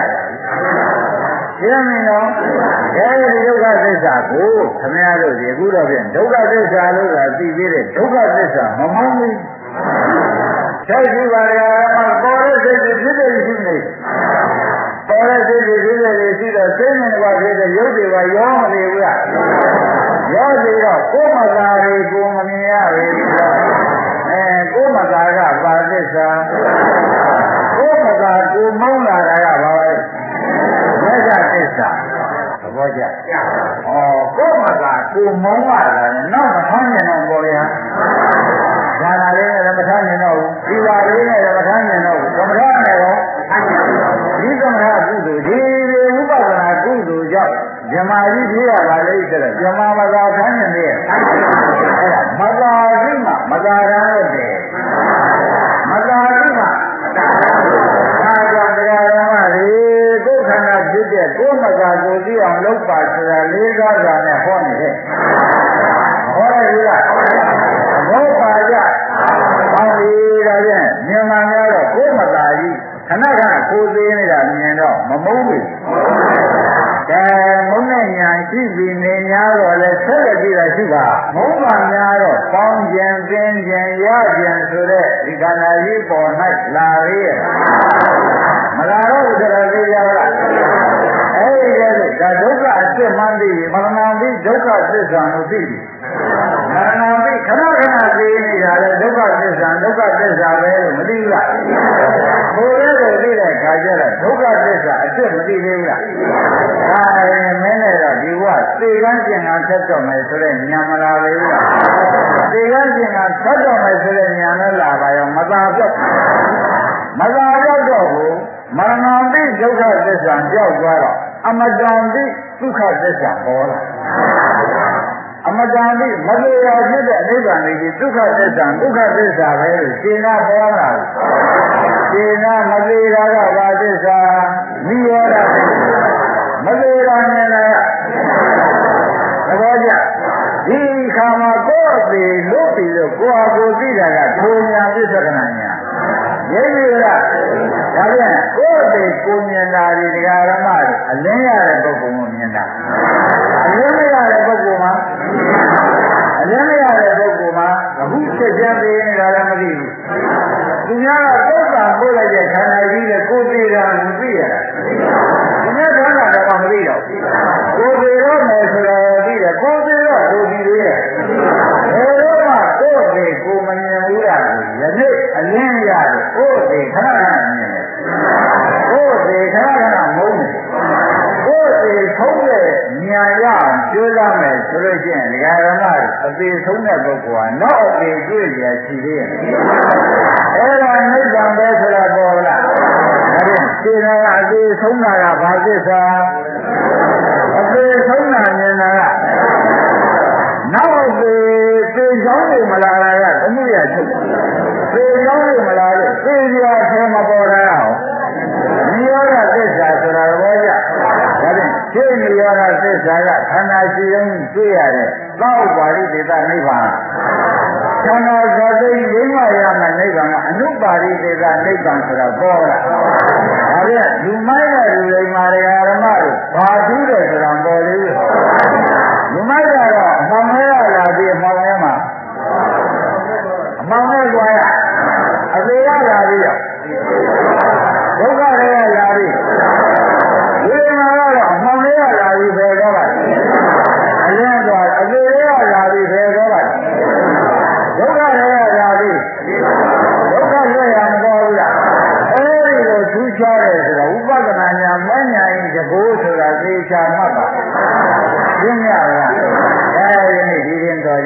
ရှင်းမင်းတော့အဲဒီဒုက္ခသစ္စာကိုခင်ဗျားတို့ဒီအခုတော့ပြန်ဒုက္ခသစ္စာလို့သာသိသေးတယ်ဒုက္ခသစ္စာမမှန်ဘူးဆက်ကြည့်ပါလေပေါ်တဲ့စိတ်ဖြစ်တဲ့ရှိနေပေါ်တဲ့စိတ်ဖြစ်တဲ့ရှိတော့စိတ်နဲ့ဘာဖြစ်တဲ့ရုပ်တွေကရောမနေဘူးလားရောနေတော့ကိုယ်မသာတွေကိုမမြင်ရဘူးကိုယ်မသာကပါသစ္စာကိုယ်မသာကိုမောင်းလာတာကဘာလဲဝိဇ္ဇာသစ္စာသဘောကျကိုယ်မသာကိုမောင်းလာတာနောက်မထမ်းနိုင်တော့ပေါ်ရဇာနာလေးနဲ့လည်းမထမ်းနိုင်တော့ဘူးဒီပါလေးနဲ့လည်းမထမ်းနိုင်တော့ဘူးသမထနဲ့တော့ဒီသမထကုသိုလ်ဒီဥပဒနာကုသိုလ်ကြောင့်ဇမားကြီးဖြစ်ရပါလိမ့်တဲ့ဇမားမသာထမ်းနိုင်တဲ့အဲ့ဒါမသာရှိမှမသာရတဲ့မသာရှိမှဒါကြောင့်တရားဓမ္မတွေကိုယ်ခန္ဓာဖြစ်တဲ့ကိုယ်မသာကိုသိအောင်လုပ်ပါဆိုတာလေးကားတာနဲ့ဟောနေတယ်ဟောတယ်ကြီးလားဘောပါကြဟောဒီဒါဖြင့်မြန်မာများတော့ကိုယ်မသာကြီးခဏခဏကိုသေးနေတာမြင်တော့မမုန်းဘူးကဲမုန်းတဲ့ညာရှိပြီးနေများတော့လဲဆက်လက်ပြီးတာရှိပါမုန်းပါများတော့ပေါင်းခြင်းပင်ခြင်းရခြင်းဆိုတဲ့ဒီခန္ဓာကြီးပေါ်၌လာရည်မလာတော့ဘူးဆိုတာသိကြလားအဲ့ဒီကဒါဒုက္ခအစစ်မှန်းသိမရဏပိဒုက္ခသစ္စာကိုသိပြီမရဏပိခဏခဏသိနေတာလေဒုက္ခသစ္စာဒုက္ခသစ္စာပဲလို့မသိဘူးလားဘုရားကိုသိတဲ့ခါကျတော့ဒုက္ခသစ္စာအစစ်မသိသေးဘူးလားဒါရင်မင်းနဲ့တော့ဒီဘဝသေကန်းကျင်ကဆက်တော့မယ်ဆိုတဲ့ညာမလာဘူးလားသေကန်းကျင်ကဆက်တော့မယ်ဆိုတဲ့ညာနဲ့လာပါရောမသာပြောက်မသာပြောက်တော့ဘူးမရဏပိဒုက္ခသစ္စာကြောက်သွားတော့အမတန်ပိဒုက္ခသစ္စာပေါ်လာအမတန်ပိမသေးရဖြစ်တဲ့အိဗံလေးကြီးဒုက္ခသစ္စာဒုက္ခသစ္စာပဲလို့ရှင်းတာပေါ်လာရှင်းတာမသေးတာကဘာသစ္စာမိရောတာမသေးတာနဲ့လည်းသဘောကျဒီခါမှာကိုယ်အသေးလို့ပြီးလို့ကိုယ်ဟာကိုယ်သိတာကဘုံညာပြစ္ဆကနာညာရိပ်ရလားဒါပြန်ကိုယ်သေးကိုမြင်တာဒီတရားဓမ္မအလင်းရတဲ့ပုဂ္ဂိုလ်ကိုမြင်တာအလင်းမရတဲ့ပုဂ္ဂိုလ်မှာအလင်းမရတဲ့ပုဂ္ဂိုလ်မှာအခုချက်ချင်းသိနေတာလည်းမသိဘူးသူများကပုဂ္ဂံပို့လိုက်တဲ့ခန္ဓာကြီးနဲ့ကိုယ်သေးတာမသိရတာဒီနေ့ခန္ဓာတော့မသိတော့ကိုယ်သေးတော့မယ်ဆိုတော့သိတယ်ကိုယ်သေးတော့ကိုယ်ဒီလေးရဲ့ဘယ်တော့မှကိုယ်သေးကိုမမြင်ဘူးလားယနေ့အလင်းရတယ်ကိုယ်သေးခဏခဏမြင်တယ်ကိုယ်သေးခဏခဏမုန်းတယ်ကိုယ်သေးဆုံးတဲ့ဉာဏ်ရအောင်ကြိုးစားမယ်ဆိုလို့ရှိရင်ဒကာရမအသေးဆုံးတဲ့ပုဂ္ဂိုလ်ကနောက်အသေးတွေ့ရရှိသေးတယ်အဲ့ဒါနိဗ္ဗာန်ပဲဆိုတာပေါ်လားဒါဖြင့်ခြေတော်အသေးဆုံးတာကဘာသစ္စာအသေးဆုံးတာမြင်တာကနောက်အသေးသေချောင်းကိုမလာတာကသမုဒယချုပ်သေချောင်းကိုမလာလို့သေပြာထဲမပေါ်တာအောင်နိရောဓသစ္စာဆိုတာဘောကြဒါဖြင့်ရှင်းနိရောဓသစ္စာကခန္ဓာရှိရင်တွေ့ရတဲ့သောက်ပါရိသေသနိဗ္ဗာန်ခန္ဓာဇာတိရင်းမရမယ်နိဗ္ဗာန်ကအနုပါရိသေသနိဗ္ဗာန်ဆိုတာပေါ်လာဒါဖြင့်လူမိုက်တဲ့လူတွေမှာဓမ္မတို့ဘာထူးတယ်ဆိုတာပေါ်လေလူမိုက်ကတော့အမှန်မဲလာပြီးအမှန်မဲမှာအမှန်မဲကြွားရအသေးရလာပြီးဒုက္ခတွေလာပြီးဒီမှာတော့အမှန်မဲလာပြီးပဲတော့ပါအလင်းတော့အသေးရလာပြီးပဲတော့ပါဒုက္ခတွေလာပြီးဒုက္ခလွတ်ရမပေါ်ဘူးလားအဲဒီလိုထူးခြားတယ်ဆိုတော့ဥပဒနာညာမညာရင်တကူဆိုတာသေချာမှတ်ပါရှင်းရလားအဲဒီနေ့ဒီရင်တော်